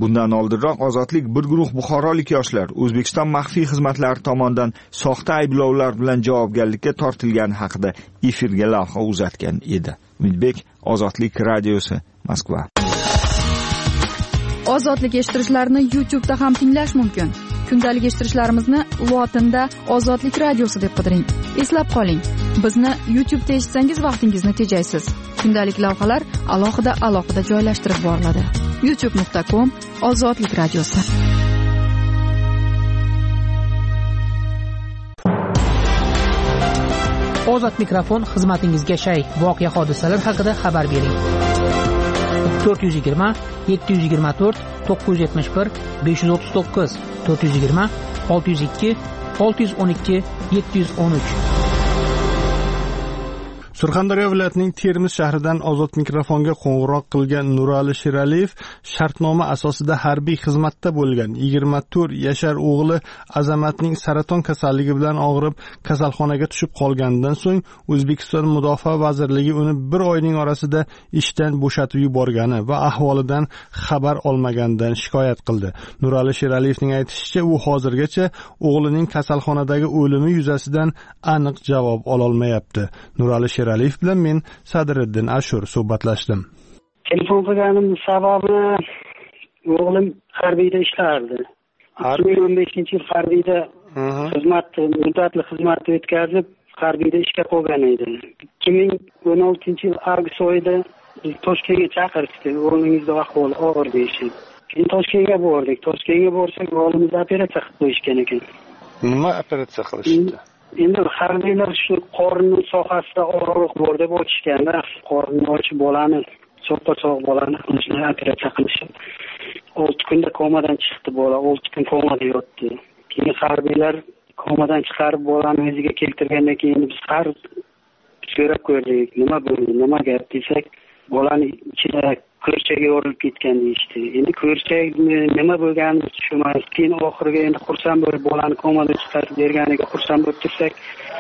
Bundan oldinroq Ozodlik bir guruh buxorolik yoshlar O'zbekiston maxfiy xizmatlari tomonidan soxta ayblovlar bilan javobgarlikka tortilgani haqida efirga lavha uzatgan edi. Umidbek, Ozodlik radiosi, Moskva. Ozodlik eshittirishlarni YouTube'da ham tinglash mumkin. Kundalik eshittirishlarimizni lotinda Ozodlik radiosi deb qidiring. Eslab qoling, bizni YouTube'da eshitsangiz vaqtingizni tejaysiz. Kundalik lavhalar alohida alohida joylashtirib boriladi. youtube nuqta com Ozodlik radiosi. Ozod mikrofon xizmatingizga shay. Voqea hodisalar haqida xabar bering. to'rt yuz yigirma yetti yuz yigirma to'rt to'qqiz yuz yetmish bir besh yuz o'ttiz to'qqiz to'rt yuz yigirma olti yuz ikki olti yuz o'n ikki yetti yuz o'n uch. Surxondaryo viloyatining Termiz shahridan Ozod mikrofonga qo'ng'iroq qilgan Nurali Sheraliyev shartnoma asosida harbiy xizmatda bo'lgan yigirma to'rt yashar o'g'li Azamatning saraton kasalligi bilan og'rib kasalxonaga tushib qolganidan so'ng O'zbekiston Mudofaa vazirligi uni bir oyning orasida ishdan bo'shatib yuborgani va ahvolidan xabar olmaganidan shikoyat qildi. Nurali Sheraliyevning aytishicha, u hozirgacha o'g'lining kasalxonadagi o'limi yuzasidan aniq javob ololmayapti. Nurali Sheraliyev bilan men Sadriddin Ashur suhbatlashdim. Telefon qilganim sababi o'g'lim harbiyda ishlardi. ikki ming o'n beshinchi yil harbiyda xizmatni, muddatli xizmatni o'tkazib, harbiyda ishga qo'ygan edi. ikki ming o'n oltinchi yil avgust oyida Toshkentga chaqirishdi, o'g'lingizning ahvoli og'ir deyishdi. Keyin Toshkentga bordik. Toshkentga borsak, o'g'limizni operatsiya qilib qo'yishgan ekan. Nima operatsiya qilishdi? Endi harbiylar shu qorni sohasida og'riq bor deb ochishganda, qorni ochib bolani, so'ppa-so'q bolani qilishni operatsiya qilishdi. olti kunda komadan chiqdi bola, olti kun komada yotdi. Keyin harbiylar komadan chiqarib bolani o'ziga keltirgandan keyin biz har so'rab ko'rdik, nima bo'ldi, nima gap desak, bolani ichida ko'rchaga yorilib ketgan deyishdi. Endi ko'rchak nima bo'lganini tushunmaymiz. Keyin oxiriga endi xursand bo'lib bolani komadan chiqarib berganiga xursand bo'lib tursak,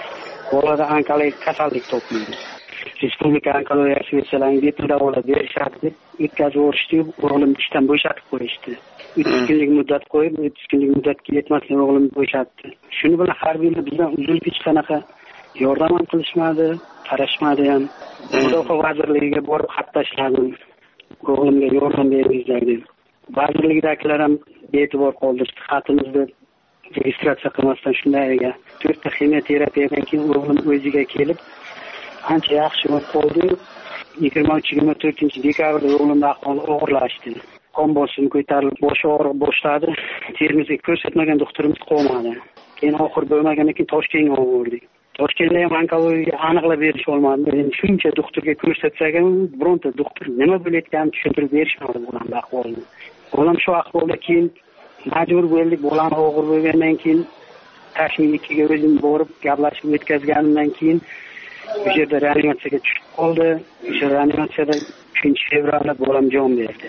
bolada onkologik kasallik topildi. Respublika onkologiya specialistiga bepul davolat berishadi deb yetkazib yuborishdi, o'g'limni ishdan bo'shatib qo'yishdi. uch kunlik muddat qo'yib, uch kunlik muddatga yetmasdan o'g'limni bo'shatdi. Shuni bilan harbiylar bizdan uzilib hech qanaqa yordam ham qilishmadi, qarashmadi ham. Mudofaa vazirligiga borib xat tashladim. O'g'limga yordam beringizlar deb. Vazirlikdagilar ham bee'tibor qoldirdi. Xatimizni registratsiya qilmasdan shundayga to'rtta ximiyoterapiyadan keyin o'g'lim o'ziga kelib ancha yaxshi bo'lib qoldi. yigirma uch yigirma to'rtinchi dekabrda o'g'limning ahvoli og'irlashdi. Qon bosimi ko'tarilib, boshi og'riq boshladi. Termizga ko'rsatmagan doktorimiz qolmadi. Keyin oxir bo'lmagandan keyin Toshkentga olib bordik. Toshkentda ham onkologiyaga aniqlab berish olmadi. Endi shuncha doktorga ko'rsatsak ham bironta doktor nima bo'layotganini tushuntirib berishmadi bo'lamni ahvolini. Bolam shu ahvolda keyin majbur bo'ldik. Bolam og'ir bo'lgandan keyin Tashkentga o'zim borib gaplashib o'tkazganimdan keyin bu yerda reanimatsiyaga tushib qoldi. O'sha reanimatsiyada uchinchi fevralda bolam jon berdi.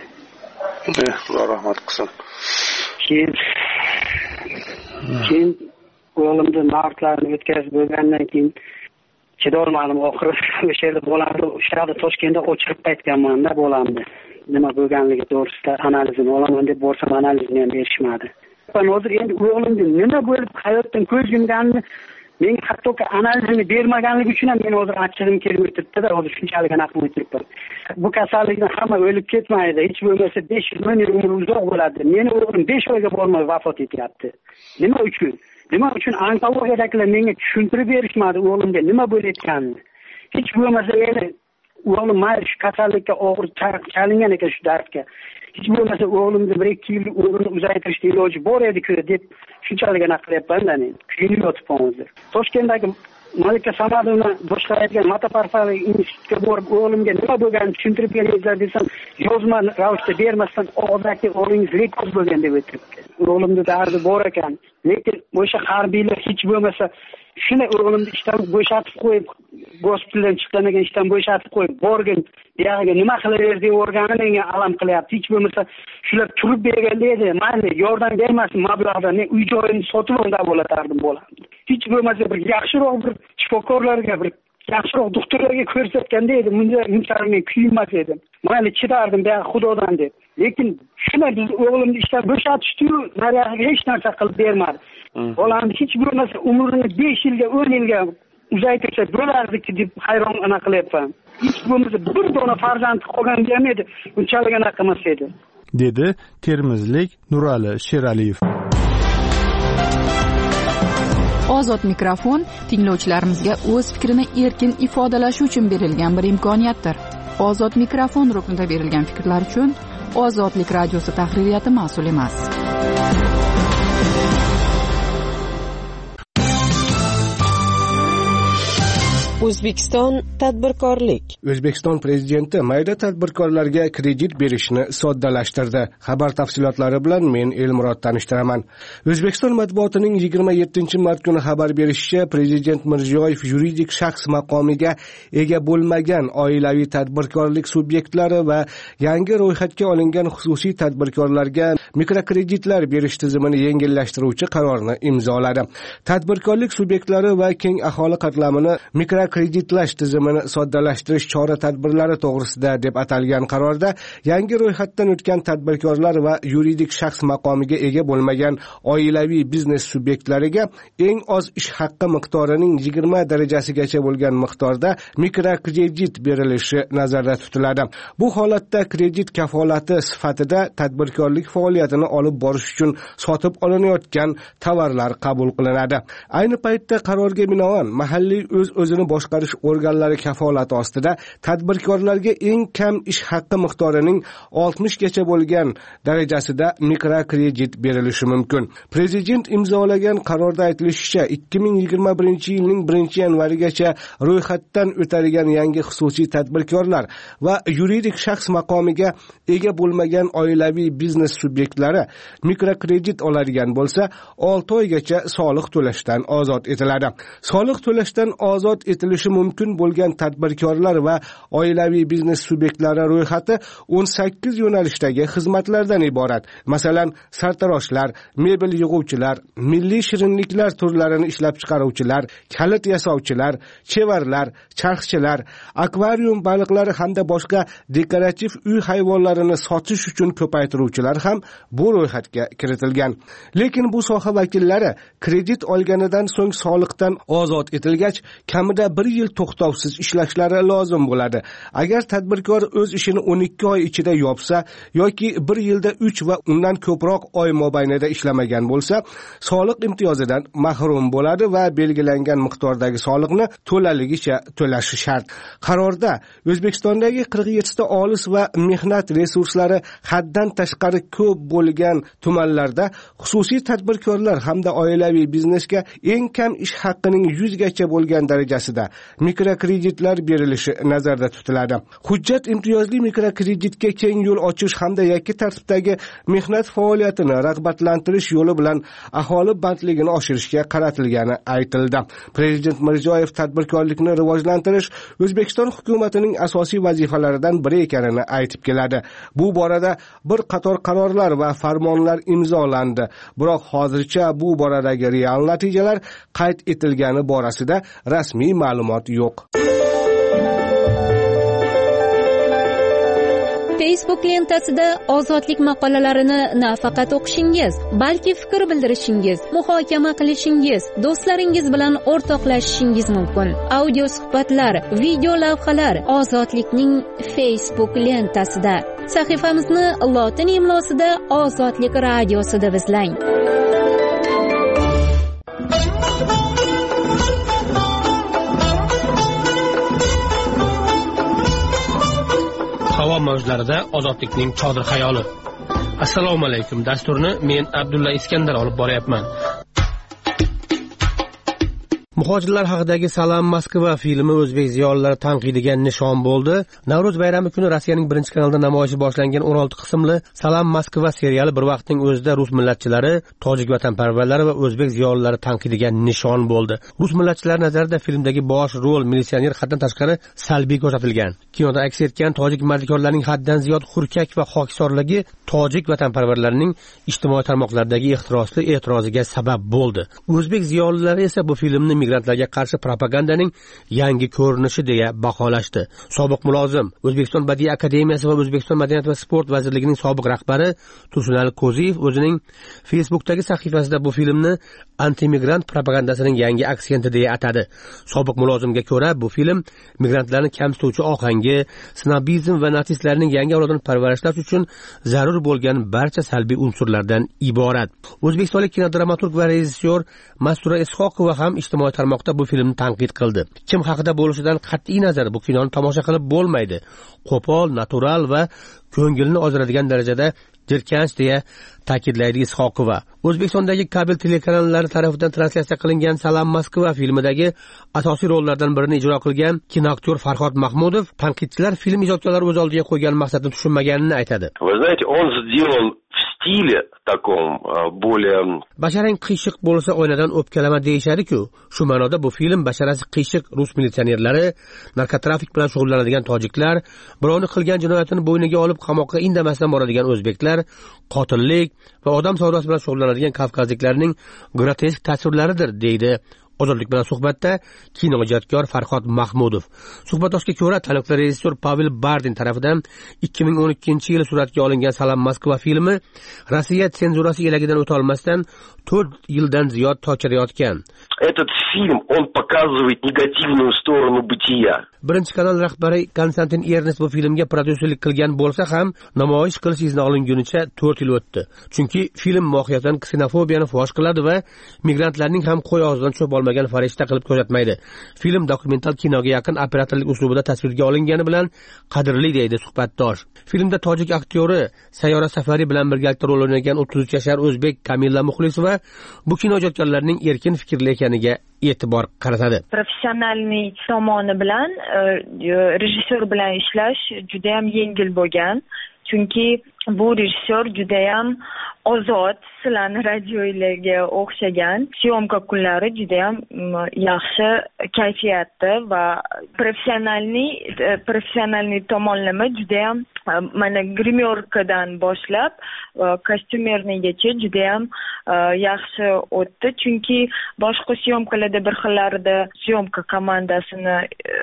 Xudo rahmat qilsin. Keyin keyin o'g'limni narxlarini o'tkazib bo'lgandan keyin chidolmadim. Oxiri o'sha yerda bolamni o'sha yerda Toshkentda o'chirib qaytganman-da bolamni. Nima bo'lganligi to'g'risida analizini olaman deb borsam analizini ham berishmadi. Hozir endi o'g'limga nima bo'lib hayotdan ko'z yumganini menga hatto analizini bermaganligi uchun ham men hozir achchig'im kelib o'tiribdi-da, hozir shunchalik anaqa bo'lib turibman. Bu kasallikdan hamma o'lib ketmaydi. Hech bo'lmasa besh yil umri uzoq bo'ladi. Meni o'g'lim besh oyga bormay vafot etyapti. Nima uchun? Nima uchun onkologiyadagilar menga tushuntirib berishmadi o'g'limga nima bo'layotganini. Hech bo'lmasa endi o'g'lim mayli shu kasallikka og'ir chalingan ekan shu dardga. Hech bo'lmasa o'g'limni bir ikki yil umrini uzaytirishga iloji bor edi-ku deb shunchalik anaqa qilyapman-da men. Kuyinib yotibman hozir. Toshkentdagi Malika Samadovna boshqaradigan Mataparfali institutga borib o'g'limga nima bo'lganini tushuntirib beringizlar desam, yozma ravishda bermasdan og'zaki o'g'lingiz rekord bo'lgan deb o'tiribdi. O'g'limda dardi bor ekan, lekin o'sha harbiylar hech bo'lmasa shuni o'g'limni ishdan bo'shatib qo'yib, gospitaldan chiqqandan keyin ishdan bo'shatib qo'yib, borgin, buyog'iga nima qilaver deb o'rgani menga alam qilyapti. Hech bo'lmasa shular turib berganda edi, mayli yordam bermasin mablag'da men uy joyini sotib olib davolatardim bo'lardi. Hech bo'lmasa bir yaxshiroq bir shifokorlarga bir yaxshiroq doktorlarga ko'rsatganda edi bunday bunchalik men kuymas edim, mayli chidardim buyoqqa xudodan deb. Lekin shuna biz o'g'limni ishdan bo'shatishdi-yu, naryoqqa hech narsa qilib bermadi. Bolamni hech bo'lmasa umrini besh yilga o'n yilga uzaytirsa bo'lardiki deb hayron ana qilyapman. Hech bo'lmasa bir dona farzandi qolganda ham edi, bunchalik anaqa emas edi, dedi termizlik Nurali Sheraliyev. Ozod mikrofon tinglovchilarimizga o'z fikrini erkin ifodalashi uchun berilgan bir imkoniyatdir. Ozod mikrofon ruknida berilgan fikrlar uchun Ozodlik radiosi tahririyati mas'ul emas. O'zbekiston tadbirkorlik. O'zbekiston prezidenti mayda tadbirkorlarga kredit berishni soddalashtirdi. Xabar tafsilotlari bilan men Elmurod tanishtiraman. O'zbekiston matbuotining yigirma yettinchi mart kuni xabar berishicha, prezident Mirziyoyev yuridik shaxs maqomiga ega bo'lmagan oilaviy tadbirkorlik subyektlari va yangi ro'yxatga olingan xususiy tadbirkorlarga mikrokreditlar berish tizimini yengillashtiruvchi qarorni imzoladi. Tadbirkorlik subyektlari va keng aholi qatlamini mikro kreditlash tizimini soddalashtirish chora-tadbirlari to'g'risida deb atalgan qarorda yangi ro'yxatdan o'tgan tadbirkorlar va yuridik shaxs maqomiga ega bo'lmagan oilaviy biznes subyektlariga eng oz ish haqqi miqdorining yigirma darajasigacha bo'lgan miqdorda mikrokredit berilishi nazarda tutiladi. Bu holatda kredit kafolati sifatida tadbirkorlik faoliyatini olib borish uchun sotib olinayotgan tovarlar qabul qilinadi. Ayni paytda qarorga binoan mahalliy o'z-o'zini boshqarish organlari kafolati ostida tadbirkorlarga eng kam ish haqqi miqdorining oltmish gacha bo'lgan darajasida mikrokredit berilishi mumkin. Prezident imzolagan qarorda aytilishicha, ikki ming yigirma birinchi yilning birinchi yanvarigacha ro'yxatdan o'tarilgan yangi xususiy tadbirkorlar va yuridik shaxs maqomiga ega bo'lmagan oilaviy biznes subyektlari mikrokredit oladigan bo'lsa, olti oygacha soliq to'lashdan ozod etiladi. Soliq to'lashdan ozod etilishi mumkin bo'lgan tadbirkorlar va oilaviy biznes subyektlari ro'yxati o'n sakkiz yo'nalishdagi xizmatlardan iborat. Masalan, sartaroshlar, mebel yig'uvchilar, milliy shirinliklar turlarini ishlab chiqaruvchilar, kalit yasovchilar, chevarlar, charxchilar, akvarium baliqlari hamda boshqa dekorativ uy hayvonlarini sotish uchun ko'paytiruvchilar ham bu ro'yxatga kiritilgan. Lekin bu soha vakillari kredit olganidan so'ng soliqdan ozod etilgach, kamida bir yil to'xtovsiz ishlashlari lozim bo'ladi. Agar tadbirkor o'z ishini o'n ikki oy ichida yopsa yoki bir yilda uch va undan ko'proq oy mobaynida ishlamagan bo'lsa, soliq imtiyozidan mahrum bo'ladi va belgilangan miqdordagi soliqni to'laligicha to'lashi shart. Qarorda O'zbekistondagi qirq yetti ta olis va mehnat resurslari haddan tashqari ko'p bo'lgan tumanlarda xususiy tadbirkorlar hamda oilaviy biznesga eng kam ish haqqining yuz gacha bo'lgan darajasida mikrokreditlar berilishi nazarda tutiladi. Hujjat imtiyozli mikrokreditga keng yo'l ochish hamda yakka tartibdagi mehnat faoliyatini rag'batlantirish yo'li bilan aholi bandligini oshirishga qaratilgani aytildi. Prezident Mirziyoyev tadbirkorlikni rivojlantirish O'zbekiston hukumatining asosiy vazifalaridan biri ekanini aytib keladi. Bu borada bir qator qarorlar va farmonlar imzolandi. Biroq hozircha bu boradagi real natijalar qayd etilgani borasida rasmiy ma'lumot yo'q. Facebook lentasida ozodlik maqolalarini nafaqat o'qishingiz, balki fikr bildirishingiz, muhokama qilishingiz, do'stlaringiz bilan o'rtoqlashishingiz mumkin. Audio suhbatlar, video lavhalar Ozodlikning Facebook lentasida. Sahifamizni lotin imlosida Ozodlik radiosida izlang. Havo mavjlarida ozodlikning chodir xayoli. Assalomu alaykum. Dasturni men Abdulla Iskandar olib boryapman. Muhojirlar haqidagi Salam Moskva filmi o'zbek ziyolilari tanqidiga nishon bo'ldi. Navro'z bayrami kuni Rossiyaning birinchi kanalida namoyishi boshlangan o'n olti qismli Salam Moskva seriali bir vaqtning o'zida rus millatchilari, tojik vatanparvarlari va o'zbek ziyolilari tanqidiga nishon bo'ldi. Rus millatchilari nazarida filmdagi bosh rol militsioner haddan tashqari salbiy ko'rsatilgan. Kinoda aks etgan tojik mardikorlarining haddan ziyod hurkak va xokisorligi tojik vatanparvarlarining ijtimoiy tarmoqlardagi ehtirosli e'tiroziga sabab bo'ldi. O'zbek ziyolilari esa bu filmni migrantlarga qarshi propagandaning yangi ko'rinishi deya baholashdi. Sobiq mulozim, O'zbekiston Badiiy akademiyasi va O'zbekiston Madaniyat va sport vazirligining sobiq rahbari Tursunali Qo'ziyev o'zining Facebook'dagi sahifasida bu filmni antimigrant propagandasining yangi aksenti deya atadi. Sobiq mulozimga ko'ra, bu film migrantlarni kamsituvchi ohangi, snobizm va natsistlarning yangi avlodini parvarishlash uchun zarur bo'lgan barcha salbiy unsurlardan iborat. O'zbekistonlik kinodramaturg va rejissyor Mastura Ishoqova ham ijtimoiy tarmoqda bu filmni tanqid qildi. Kim haqida bo'lishidan qat'iy nazar bu kinoni tomosha qilib bo'lmaydi. Qo'pol, natural va ko'ngilni ozdiradigan darajada jirkanch deya ta'kidlaydi Ishoqova. O'zbekistondagi kabel telekanallari tomonidan translyatsiya qilingan Salom Moskva filmidagi asosiy rollardan birini ijro qilgan kinoaktyor Farhod Mahmudov tanqidchilar film ijodkorlari o'z oldiga qo'ygan maqsadni tushunmaganini aytadi. Вы знаете, он сделан в стиле таком более basharang qiyshiq bo'lsa oynadan o'pkalama deyishadi-ku. Shu ma'noda bu film basharasi qiyshiq rus militsionerlari, narkotrafik bilan shug'ullanadigan tojiklar, birovni qilgan jinoyatini bo'yniga olib qamoqqa indamasdan boradigan o'zbeklar, qotillik va odam savdosi bilan shug'ullanadigan kavkazliklarning grotesk tasvirlaridir, deydi Ozodlik bilan suhbatda kinoijodkor Farhod Mahmudov. Suhbatdoshga ko'ra, taniqli rejissyor Pavel Bardin tomonidan ikki ming o'n ikkinchi yil suratga olingan Salom Moskva filmi Rossiya senzurasi elagidan o'ta olmasdan to'rt yildan ziyod tochirayotgan. Этот фильм, он показывает негативную сторону бытия. Birinchi kanal rahbari Konstantin Ernest bu filmga prodyuserlik qilgan bo'lsa ham, namoyish qilish izni olingunicha to'rt yil o'tdi. Chunki film mohiyatan ksenofobiyani fosh qiladi va migrantlarning ham qo'y og'zidan cho'p olmagan farishta qilib ko'rsatmaydi. Film dokumental kinoga yaqin operatorlik uslubida tasvirga olingani bilan qadrli, deydi suhbatdosh. Filmda tojik aktyori Sayyora Safari bilan birgalikda rol o'ynagan o'ttiz uch yashar o'zbek Kamilla Muxlisova bu kino ijodkorlarining erkin fikrli ekaniga e'tibor qaratadi. Professionalniy tomoni bilan rejissyor bilan ishlash juda ham yengil bo'lgan. Chunki bu rejissyor juda ham ozod, sizlarni radiolarga o'xshagan. Syomka kunlari juda ham yaxshi kayfiyatda va professionalniy professionalniy tomonlama juda ham mana grimyorkadan boshlab kostyumernigacha juda ham yaxshi o'tdi. Chunki boshqa syomkalarda bir xillarida syomka komandasini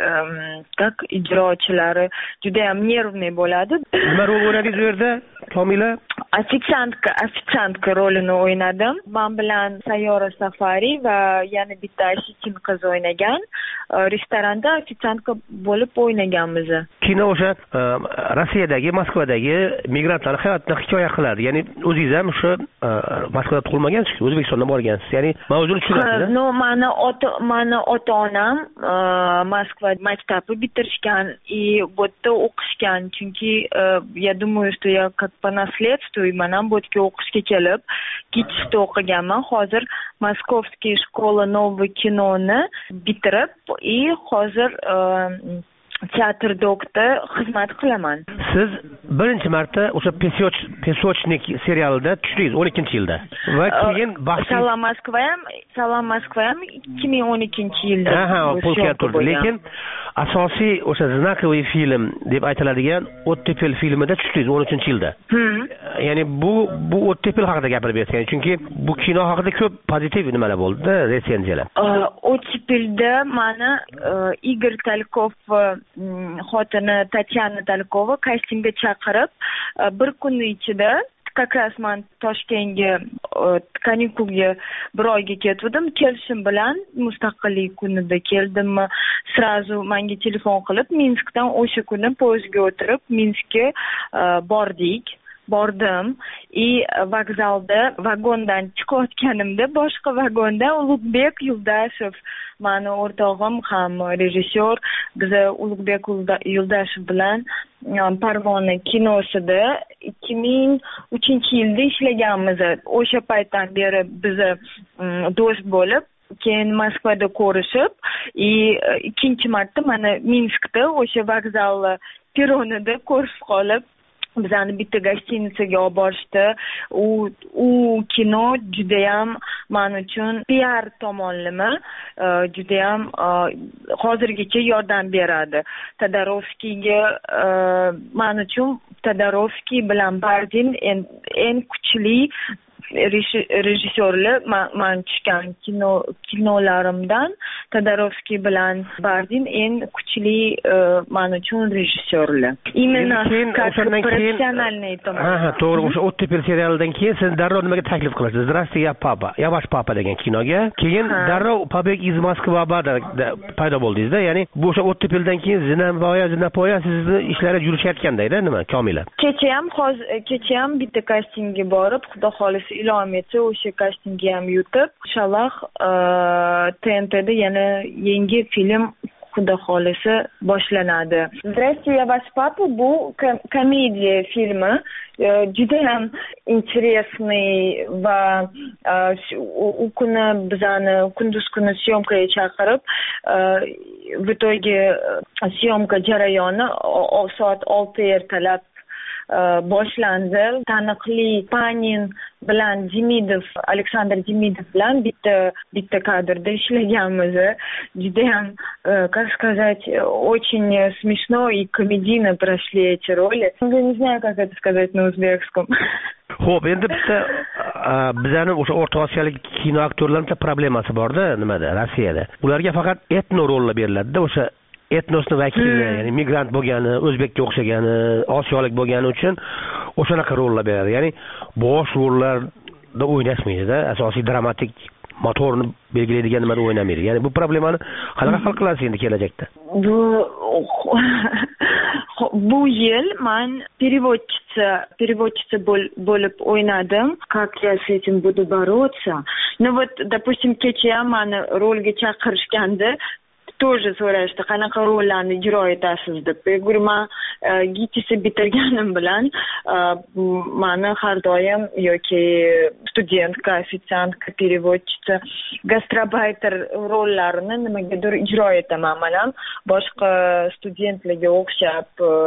tak ijrochilari juda ham nervniy bo'ladi. Nima rol o'ynadingiz bu yerda? Komila Ofitsiantka, ofitsiantka rolini o'ynadim. Men bilan Sayyora Safari va yana bitta asistent qiz o'ynagan. Restoranda ofitsiantka bo'lib o'ynaganmiz. Kino o'sha Rossiyadagi, Moskvadagi migrantlar hayotini hikoya qiladi. Ya'ni o'zingiz ham o'sha Moskvada tug'ilmagansiz, O'zbekistonda borgansiz. Ya'ni mavzuni tushunasiz. No, mani ota mani ota-onam Moskva maktabi bitirishgan, и bu yerda o'qishgan. Chunki я думаю, что я как по наследству и man ham bu yerga o'qishga kelib, Kitishda o'qiganman. Hozir Moskovskiy shkola Novvoy kinoni bitirib, и hozir teatr doktor xizmat qilaman. Siz birinchi marta o'sha Pesochnik serialida tushdingiz o'n ikkinchi yilda. Va keyin Salom Moskva ham, Salom Moskva ham ikki ming o'n ikkinchi yilda. Aha, polka turdi. Lekin asosiy o'sha znakoviy film deb aytiladigan Ottepel filmida tushdingiz o'n uchinchi yilda. Ya'ni bu bu Ottepel haqida gapirib bersangiz, chunki bu kino haqida ko'p pozitiv nimalar bo'ldi, retsenziyalar. Ottepelda mana Igor Talkov xotini Tatyana Talkova kastingga chaqirib, bir kun ichida как раз men Toshkentga kanikulga bir oyga ketdim. Kelishim bilan mustaqillik kunida keldim. Srazu menga telefon qilib, Minskdan o'sha kuni poyezdga o'tirib Minskka bordik. Bordim. И vokzalda vagondan chiqayotganimda boshqa vagonda Ulug'bek Yuldashev, mani o'rtog'im ham rejissyor, biz Ulug'bek Yuldashev bilan Parvona kinosida ikki ming uchinchi yilda ishlaganmiz. O'sha paytdan beri biz do'st bo'lib, keyin Moskvada ko'rishib, и ikkinchi marta mana Minskda o'sha vokzal peronida ko'rishib qolib, bizani bitta gostinitsaga olib borishdi. U u kino juda ham men uchun P R tomonlama juda ham hozirgacha yordam beradi. Todorovskiyga men uchun Todorovskiy bilan Bardin eng kuchli rejissyorlar man tushgan kino kinolarimdan Todorovskiy bilan Bardin eng kuchli men uchun rejissyorlar. Именно как профессиональный tomon. Ha, to'g'ri, o'sha Ottepel serialidan keyin siz darrov nimaga taklif qilasiz? Здравствуйте, я papa, я ваш papa degan kinoga. Keyin darrov Побег из Москвы paydo bo'ldingiz-da. Ya'ni bu o'sha Ottepeldan keyin Zinapoya, Zinapoya sizni ishlaringiz yurishayotganda-da, nima? Komila. Kecha ham hozir kecha ham bitta kastingga borib, Xudo xolisi ilhom etsa, o'sha kastingga ham yutib, inshaalloh T N T da yana yangi film Xudo xolisi boshlanadi. Здравствуйте, я ваш папа bu komediya filmi, juda ham интересный va u kuni bizani kunduz kuni syomkaga chaqirib, в итоге syomka jarayoni soat olti ertalab boshlandi. Taniqli Panin bilan Demidov, Aleksandr Demidov bilan bitta bitta kadrda ishlaganmiz. Juda ham, как сказать, очень смешно и комедийно прошли эти роли. Я не знаю, как это сказать на узбекском. Xo'p, endi bitta bizning o'sha O'rta Osiyolik kino aktyorlarning problemasi bor-da, nimada, Rossiyada. Ularga faqat etno rollar beriladi-da, o'sha etnosni vakili, ya'ni migrant bo'lgani, o'zbekka o'xshagani, osiyolik bo'lgani uchun o'shanaqa rollar beradi. Ya'ni bosh rollarda o'ynashmaydi-da, asosiy dramatik motorni belgilaydigan nimada o'ynamaydi. Ya'ni bu problemani qanaqa hal qilasiz endi kelajakda? Bu bu yil men переводчица переводчица bo'lib o'ynadim. Как я с этим буду бороться? Ну вот, допустим, kecha meni rolga chaqirishganda тоже so'rashdi, qanaqa rollarni ijro etasiz deb. Men gitisi bitirganim bilan meni har doim yoki studentka, ofitsiantka, переводчица, gastrobayter rollarini nimagadir ijro etaman. Men boshqa studentlarga o'xshab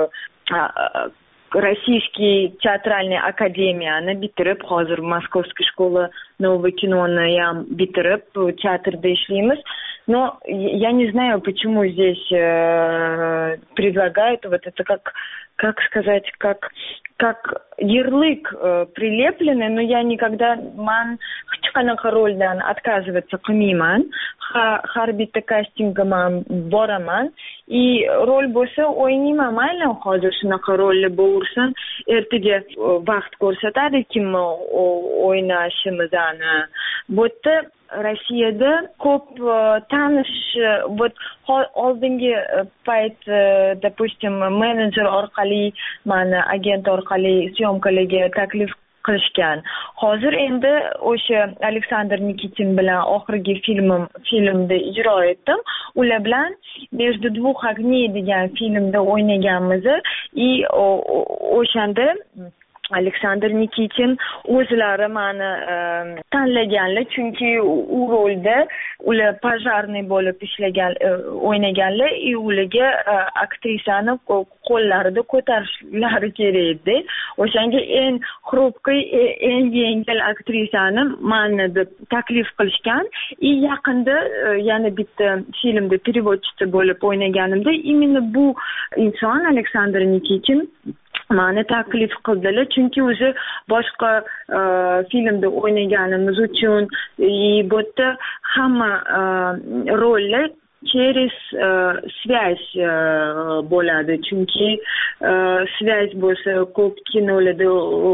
Российский театральный академияны bitirib, hozir Moskovskiy школа нового киноны ham bitirib, teatrda ishlaymiz. Но я не знаю, почему здесь э, предлагают вот это как, как сказать, как, как ярлык э, прилепленный, но я никогда man hech qanaqa roldan отказываться qilmayman. Har bitta kastingga man boraman. И rol bo'lsa o'ynayman, mayli hozir shunaqa rolli bo'lursin, ertaga vaqt ko'rsatadi kim o'ynashimizni. Bu yerda Rossiyada ko'p tanish, вот oldingi payt, допустим, menejer orqali, meni agent orqali syomkalarga taklif qilishgan. Hozir endi o'sha Aleksandr Nikitin bilan oxirgi filmim filmda ijro etdim. Ular bilan Между двух огней degan filmda o'ynaganmiz. И o'shanda Aleksandr Nikitin o'zlari meni tanlaganlar, chunki u rolda ular pojarniy bo'lib ishlagan, o'ynaganlar, и ularga aktrisani qo'llarida ko'tarishlari kerak edi. O'shanga eng xrupqiy, eng yengil aktrisani meni deb taklif qilishgan. И yaqinda yana bitta filmda переводчица bo'lib o'ynaganimda именно bu inson Aleksandr Nikitin meni taklif qildilar, chunki o'zi boshqa filmda o'ynaganimiz uchun bu yerda hamma rollar через связь bo'ladi, chunki связь bo'lsa ko'p kinolarda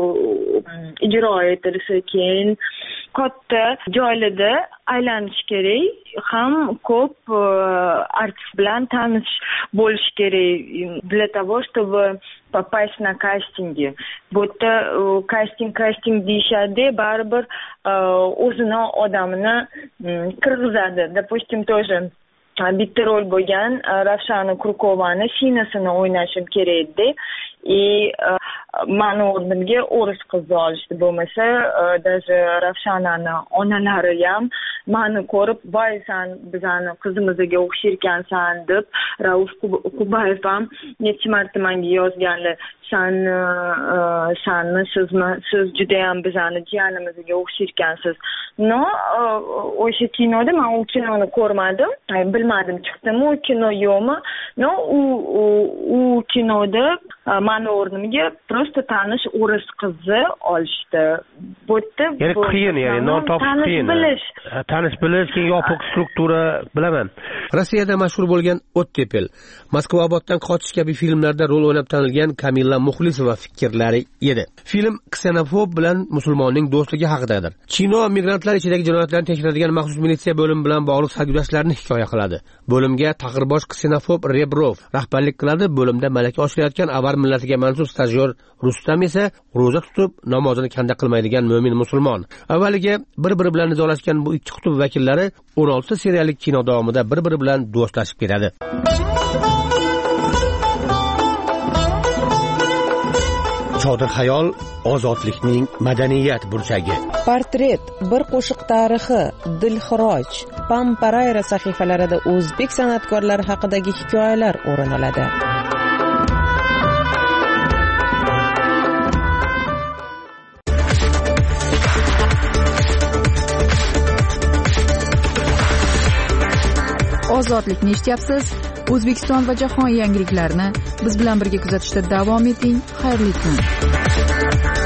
ijro etilsa, keyin katta joylarda aylanish kerak, ham ko'p artist bilan tanish bo'lish kerak для того, чтобы попасть на кастинги. Bu yerda kasting kasting deyishadi, baribir o'zini odamini kirgizadi. Допустим, тоже bitta rol bo'lgan Ravshana Krukovani sinasini o'ynashim kerak edi. И meni o'rnimga o'ris qizni olishdi. Bo'lmasa, даже Ravshanani onalari ham meni ko'rib, "Voy, sen bizani qizimizga o'xshayotgansan" deb Rauf Kubayev ham necha marta menga yozganlar. san sanmi sizmi siz judayam bizani jiyanimizga o'xshaykansiz. No, o'sha kinoda men u kinoni ko'rmadim, bilmadim chiqdimi u kino yo'qmi. No, u u kinoda mani o'rnimga prosta tanish o'ris qizni olishdi. Bu yerda ya'ni qiyin, ya'ni non topish qiyin. Tanish bilish, keyin yopiq struktura bilaman. Rossiyada mashhur bo'lgan Ottepel, Moskva-Oboddan qochish kabi filmlarda rol o'ynab tanilgan Kamilla Muxlisova fikrlari edi. Film ksenofob bilan musulmonning do'stligi haqidadir. Chino migrantlar ichidagi jinoyatlarni tekshiradigan maxsus militsiya bo'limi bilan bog'liq sarguzashtlarni hikoya qiladi. Bo'limga taqirbosh ksenofob Rebrov rahbarlik qiladi. Bo'limda malaka oshirayotgan avar millatiga mansub stajyor Rustam esa ro'za tutib, namozini kanda qilmaydigan mo'min musulmon. Avvaliga bir-biri bilan nizolashgan bu ikki qutb vakillari o'n olti seriyalik kino davomida bir-biri bilan do'stlashib ketadi. Chodir xayol ozodlikning madaniyat burchagi. Portret, bir qo'shiq tarixi, Dilxiroj, Pamparayra sahifalarida o'zbek san'atkorlari haqidagi hikoyalar o'rin oladi. Ozodlikni eshityapsiz. O'zbekiston va jahon yangiliklarini biz bilan birga kuzatishda davom eting. Xayrli kun.